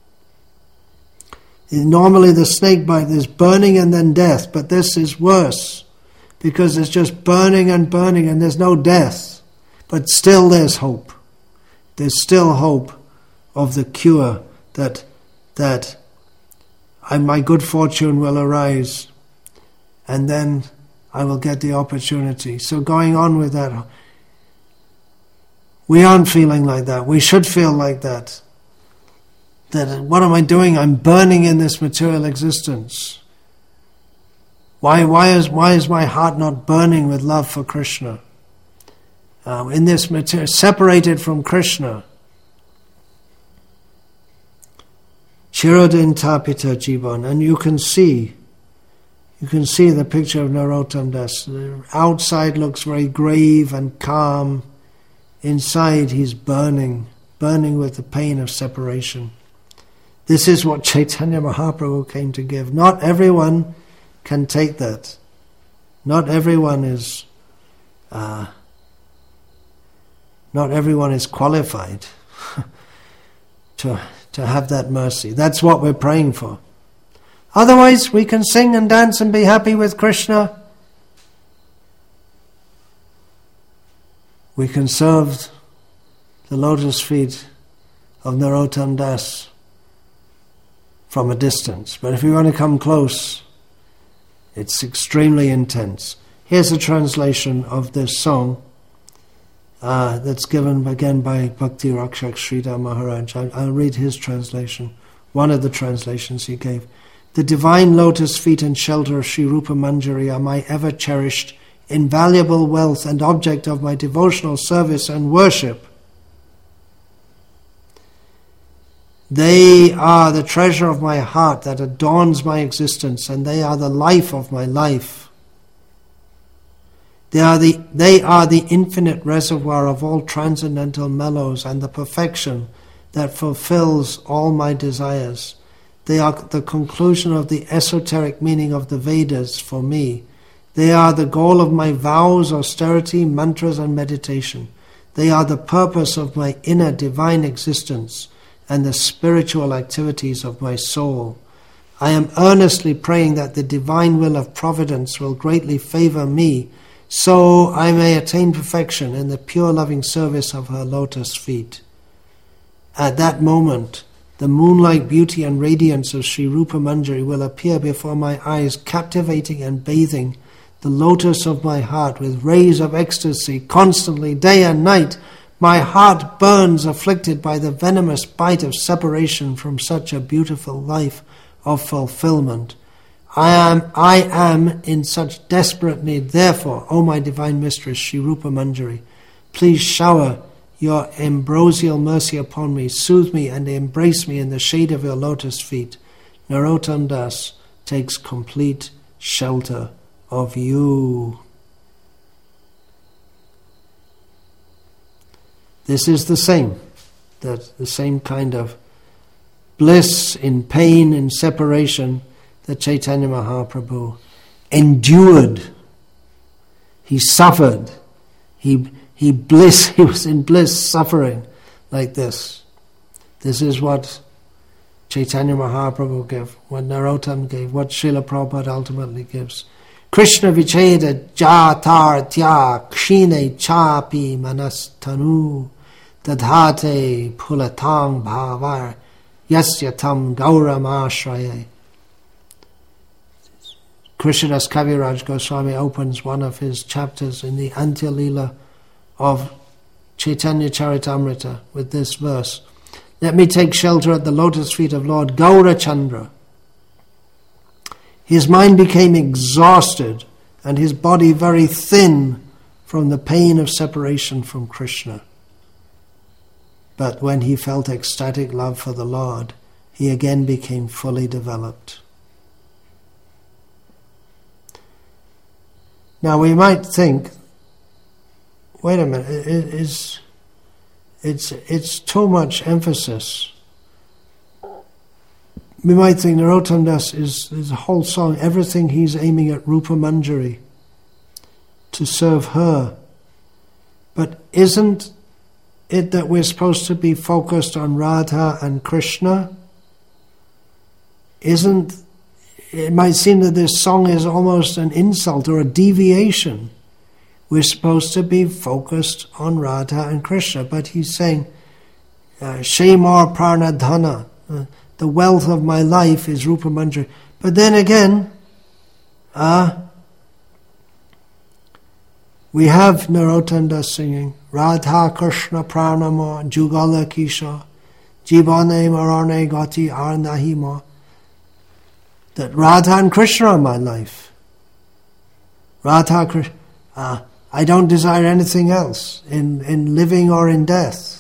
Normally the snake bite is burning and then death, but this is worse, because it's just burning and burning and there's no death. But still there's hope. There's still hope of the cure, that that I, my good fortune will arise, and then I will get the opportunity. So going on with that, we aren't feeling like that. We should feel like that. That what am I doing? I'm burning in this material existence. Why, why is why is my heart not burning with love for Krishna? Uh, in this material, separated from Krishna. Chirodin tapita jivan, and you can see, you can see the picture of Narottam Das. The outside looks very grave and calm. Inside he's burning, burning with the pain of separation. This is what Chaitanya Mahaprabhu came to give. Not everyone can take that. Not everyone is, uh, not everyone is qualified to to have that mercy. That's what we're praying for. Otherwise, we can sing and dance and be happy with Krishna. We can serve the lotus feet of Narottam Das from a distance. But if we want to come close, it's extremely intense. Here's a translation of this song uh, that's given again by Bhakti Rakshak Sridhar Maharaj. I'll, I'll read his translation, one of the translations he gave. The divine lotus feet and shelter of Sri Rupa Manjari are my ever-cherished, invaluable wealth and object of my devotional service and worship. They are the treasure of my heart that adorns my existence, and they are the life of my life. They are the, they are the infinite reservoir of all transcendental mellows and the perfection that fulfills all my desires. They are the conclusion of the esoteric meaning of the Vedas for me. They are the goal of my vows, austerity, mantras and meditation. They are the purpose of my inner divine existence, and the spiritual activities of my soul. I am earnestly praying that the divine will of providence will greatly favor me, so I may attain perfection in the pure loving service of her lotus feet. At that moment, the moonlike beauty and radiance of Sri Rupa Manjari will appear before my eyes, captivating and bathing the lotus of my heart with rays of ecstasy constantly, day and night. My heart burns, afflicted by the venomous bite of separation from such a beautiful life of fulfillment. I am, I am in such desperate need. Therefore, O my divine mistress, Sri Rupa Manjari, please shower your ambrosial mercy upon me, soothe me and embrace me in the shade of your lotus feet. Narottam Das takes complete shelter of you. This is the same, that the same kind of bliss in pain, in separation that Chaitanya Mahaprabhu endured. He suffered. He He bliss, he was in bliss, suffering like this. This is what Chaitanya Mahaprabhu gave, what Narottam gave, what Srila Prabhupada ultimately gives. Krishna vicheda jatar tya kshine chapi manastanu dadhate pulatang bhavar yasyatam gauram ashraye. Krishnadas Kaviraj Goswami opens one of his chapters in the Antya Lila of Chaitanya Charitamrita with this verse. Let me take shelter at the lotus feet of Lord Gaurachandra. His mind became exhausted and his body very thin from the pain of separation from Krishna. But when he felt ecstatic love for the Lord, he again became fully developed. Now we might think, wait a minute, it is, it's, it's too much emphasis. We might think Narottam Das is, is a whole song, everything he's aiming at Rupa Manjari, to serve her. But isn't it that we're supposed to be focused on Radha and Krishna? Isn't, it might seem that this song is almost an insult or a deviation. We're supposed to be focused on Radha and Krishna, but he's saying, Shemar Pranadhana, uh, the wealth of my life is Rupa Manjari. But then again, uh, we have Narottam Das singing, Radha Krishna Pranamo Jugala Kisha Jibane Marane Gati Arnahima, that Radha and Krishna are my life. Radha Krishna, uh, I don't desire anything else in, in living or in death.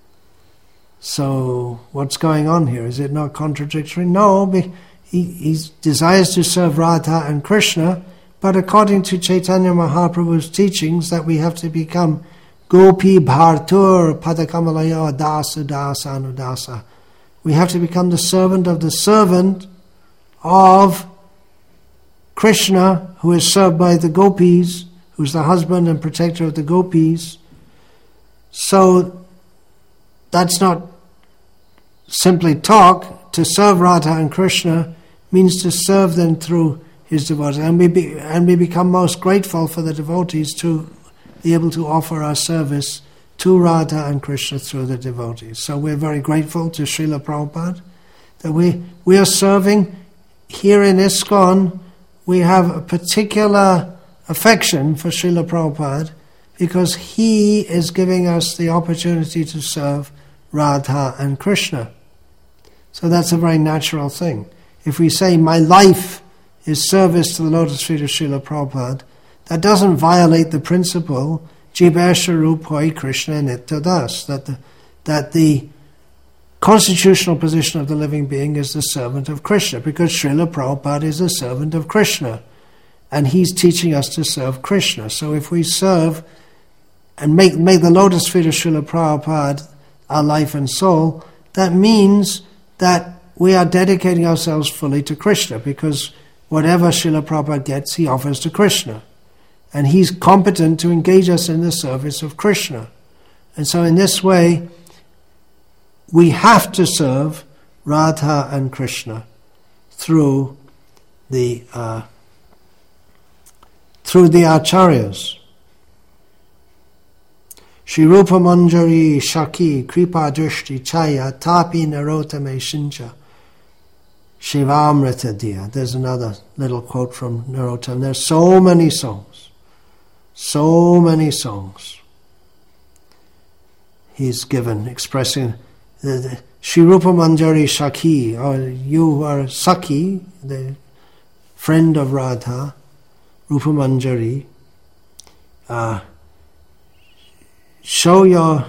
So what's going on here? Is it not contradictory? No, he, he desires to serve Radha and Krishna, but according to Chaitanya Mahaprabhu's teachings that we have to become Gopi Bhartur Padakamalaya Dasa Dasa Anudasa. We have to become the servant of the servant of Krishna, who is served by the gopis, who's the husband and protector of the gopis. So that's not simply talk. To serve Radha and Krishna means to serve them through his devotees. And we, be, and we become most grateful for the devotees to be able to offer our service to Radha and Krishna through the devotees. So we're very grateful to Srila Prabhupada that we, we are serving here in ISKCON. We have a particular affection for Srila Prabhupada because he is giving us the opportunity to serve Radha and Krishna. So that's a very natural thing. If we say, my life is service to the lotus feet of Srila Prabhupada, that doesn't violate the principle, Jivesharup Hoi Krishna Nitya Das, that the, that the constitutional position of the living being is the servant of Krishna, because Srila Prabhupada is a servant of Krishna, and he's teaching us to serve Krishna. So if we serve and make, make the lotus feet of Srila Prabhupada our life and soul, that means that we are dedicating ourselves fully to Krishna, because whatever Srila Prabhupada gets, he offers to Krishna. And he's competent to engage us in the service of Krishna. And so in this way, we have to serve Radha and Krishna through the uh, through the acharyas. Shri Rupa Manjari Shaki Kripa Drishti Chaya Tapi Narotame Shincha Shivamrita Diya. There's another little quote from Narottam. There's so many songs. So many songs he's given expressing the, the Shri Rupa Manjari Shaki, or you are Saki, the friend of Radha, Rupa Manjari, uh, show your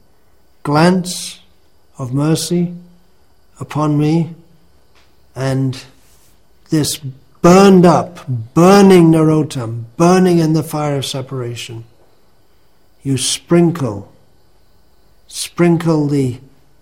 glance of mercy upon me, and this burned up, burning Narottam, burning in the fire of separation, you sprinkle, sprinkle the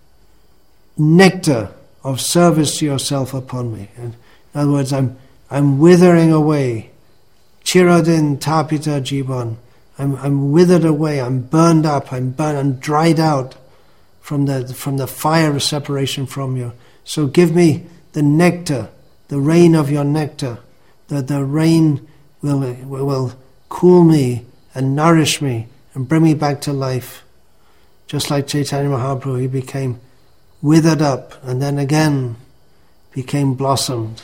nectar of service to yourself upon me. And in other words, I'm I'm withering away. Chiradin tapita jivan. I'm I'm withered away. I'm burned up. I'm burned and dried out from the from the fire of separation from you. So give me the nectar, the rain of your nectar. That the rain will will cool me and nourish me and bring me back to life. Just like Chaitanya Mahaprabhu, he became withered up and then again became blossomed.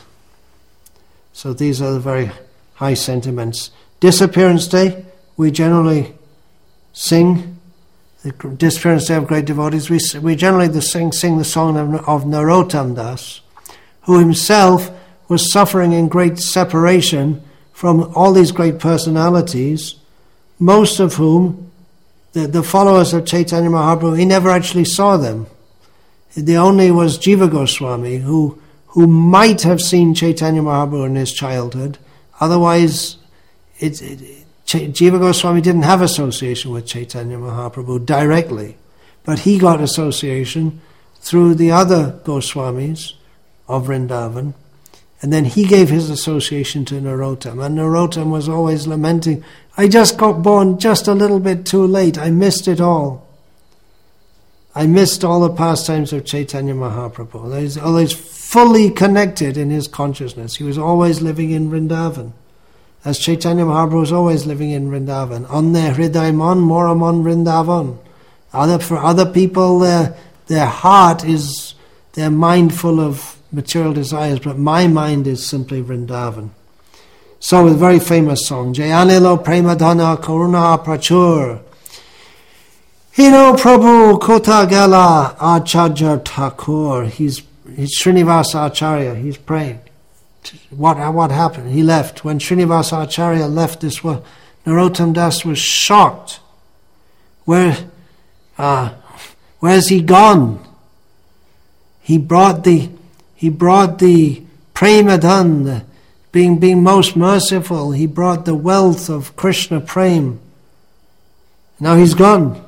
So these are the very high sentiments. Disappearance Day, we generally sing. The Disappearance Day of great devotees, we we generally the sing sing the song of, of Narottam Das, who himself was suffering in great separation from all these great personalities, most of whom, the, the followers of Chaitanya Mahaprabhu, he never actually saw them. The only was Jiva Goswami, who who might have seen Chaitanya Mahaprabhu in his childhood. Otherwise, it, it, Ch- Jiva Goswami didn't have association with Chaitanya Mahaprabhu directly, but he got association through the other Goswamis of Vrindavan, and then he gave his association to Narottam, and Narottam was always lamenting, I just got born just a little bit too late, I missed it all. I missed all the pastimes of Chaitanya Mahaprabhu. He's always fully connected in his consciousness. He was always living in Vrindavan, as Chaitanya Mahaprabhu was always living in Vrindavan. On their hridaymon, moramon Vrindavan. Other, for other people, their, their heart is, their mind full of material desires, but my mind is simply Vrindavan. So, a very famous song, Jayanilo Premadhana Karuna Prachur. Hino Prabhu Kota Gala Acharya Thakur. He's, he's Srinivasa Acharya. He's praying. What what happened? He left. When Srinivasa Acharya left this world, Narottam Das was shocked. Where, uh, where has he gone? He brought the he brought the Premadhan, the being being most merciful. He brought the wealth of Krishna Prem. Now he's gone.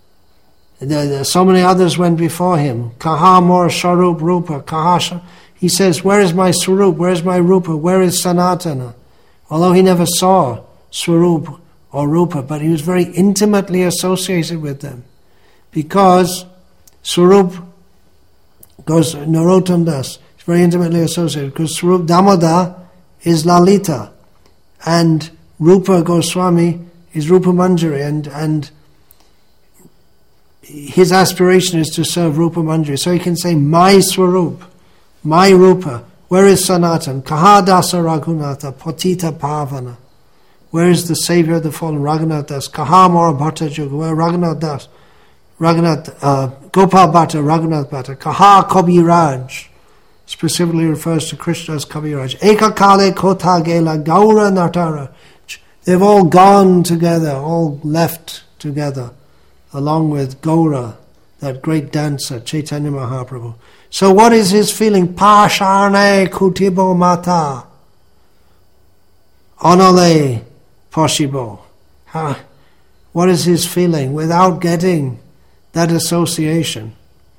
So many others went before him. Kaha mor Swarup Rupa. Kaha. He says, where is my Swarup? Where is my Rupa? Where is Sanatana? Although he never saw Swarup or Rupa, but he was very intimately associated with them. Because Swarup goes, Narottam Das, is very intimately associated. Because Swarup Damodar is Lalita. And Rupa Goswami is Rupa Manjari. And, and his aspiration is to serve Rupa Manjari. So he can say, my Swarup, my Rupa, where is Sanatan? Kaha Dasa Raghunatha, Patita Pavana. Where is the Savior of the fallen, Raghunath Das? Kaha Mora Bhatta Juga, where Raghunath Das? Raghunath, uh, Gopal Bhatta, Raghunath Bhatta. Kaha Kabiraj, specifically refers to Krishna as Kabiraj. Eka Kale Kota Gela, Gaura Natara. They've all gone together, all left together, along with Gaura, that great dancer, Chaitanya Mahaprabhu. So what is his feeling? Pashane Kutibo Mata. Onale Poshibo. What is his feeling without getting that association?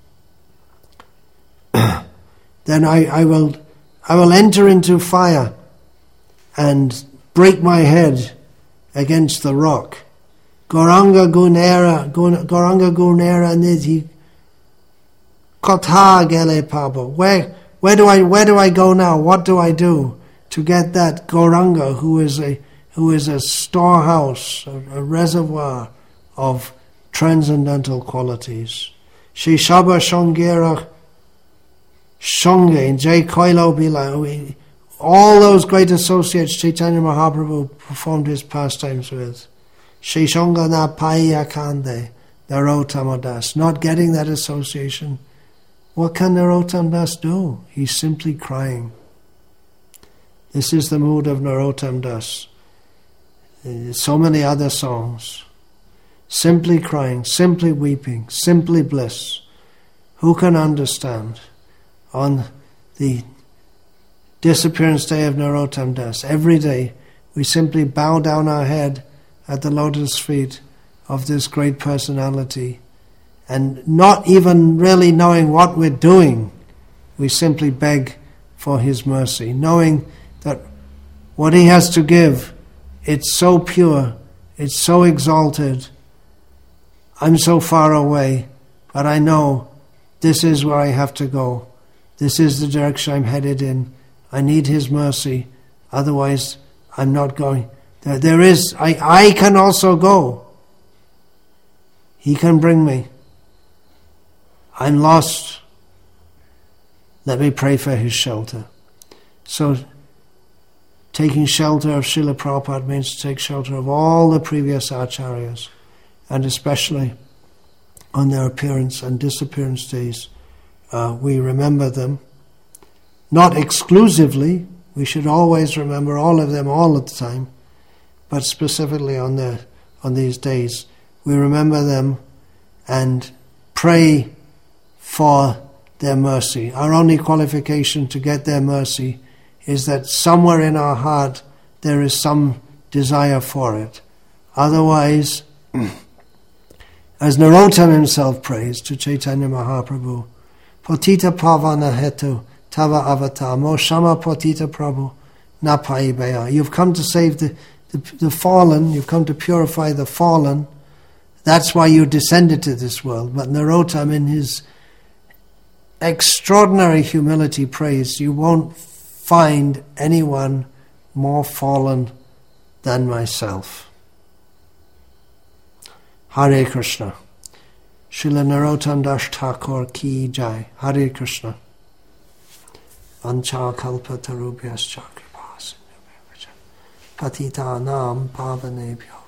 Then I, I will I will enter into fire and break my head against the rock. Gauranga Gunera Gauranga Gunera Nidhi Kotha gele pabo. Where where do I where do I go now? What do I do to get that Gauranga, who is a who is a storehouse, a, a reservoir of transcendental qualities? Shri Shaba Shangera Shange, Jai Kailo Bila, all those great associates Chaitanya Mahaprabhu performed his pastimes with. Shri Shanga na Paya Kande, Narottam Das. Not getting that association. What can Narottam Das do? He's simply crying. This is the mood of Narottam Das. So many other songs. Simply crying, simply weeping, simply bliss. Who can understand? On the disappearance day of Narottam Das, every day we simply bow down our head at the lotus feet of this great personality, and not even really knowing what we're doing, we simply beg for his mercy, knowing that what he has to give, it's so pure, it's so exalted. I'm so far away, but I know this is where I have to go. This is the direction I'm headed in. I need his mercy, otherwise I'm not going. There, there is, I, I can also go. He can bring me. I'm lost. Let me pray for his shelter. So, taking shelter of Srila Prabhupada means to take shelter of all the previous acharyas, and especially on their appearance and disappearance days, uh, we remember them. Not exclusively, we should always remember all of them all the time, but specifically on their, on these days, we remember them and pray for their mercy. Our only qualification to get their mercy is that somewhere in our heart there is some desire for it. Otherwise, as Narottam himself prays to Chaitanya Mahaprabhu, Patita Pavana Hetu Tava Avatar Mo Shama Patita Prabhu Na Paibeya. You've come to save the, the, the fallen, you've come to purify the fallen. That's why you descended to this world. But Narottam, in his extraordinary humility, prays, you won't find anyone more fallen than myself. Hare Krishna. Srila Narottam Das Thakur ki jai. Hare Krishna. Vancha kalpa tarubhyascha kripa sindhubhyo patita nam pavanebhyo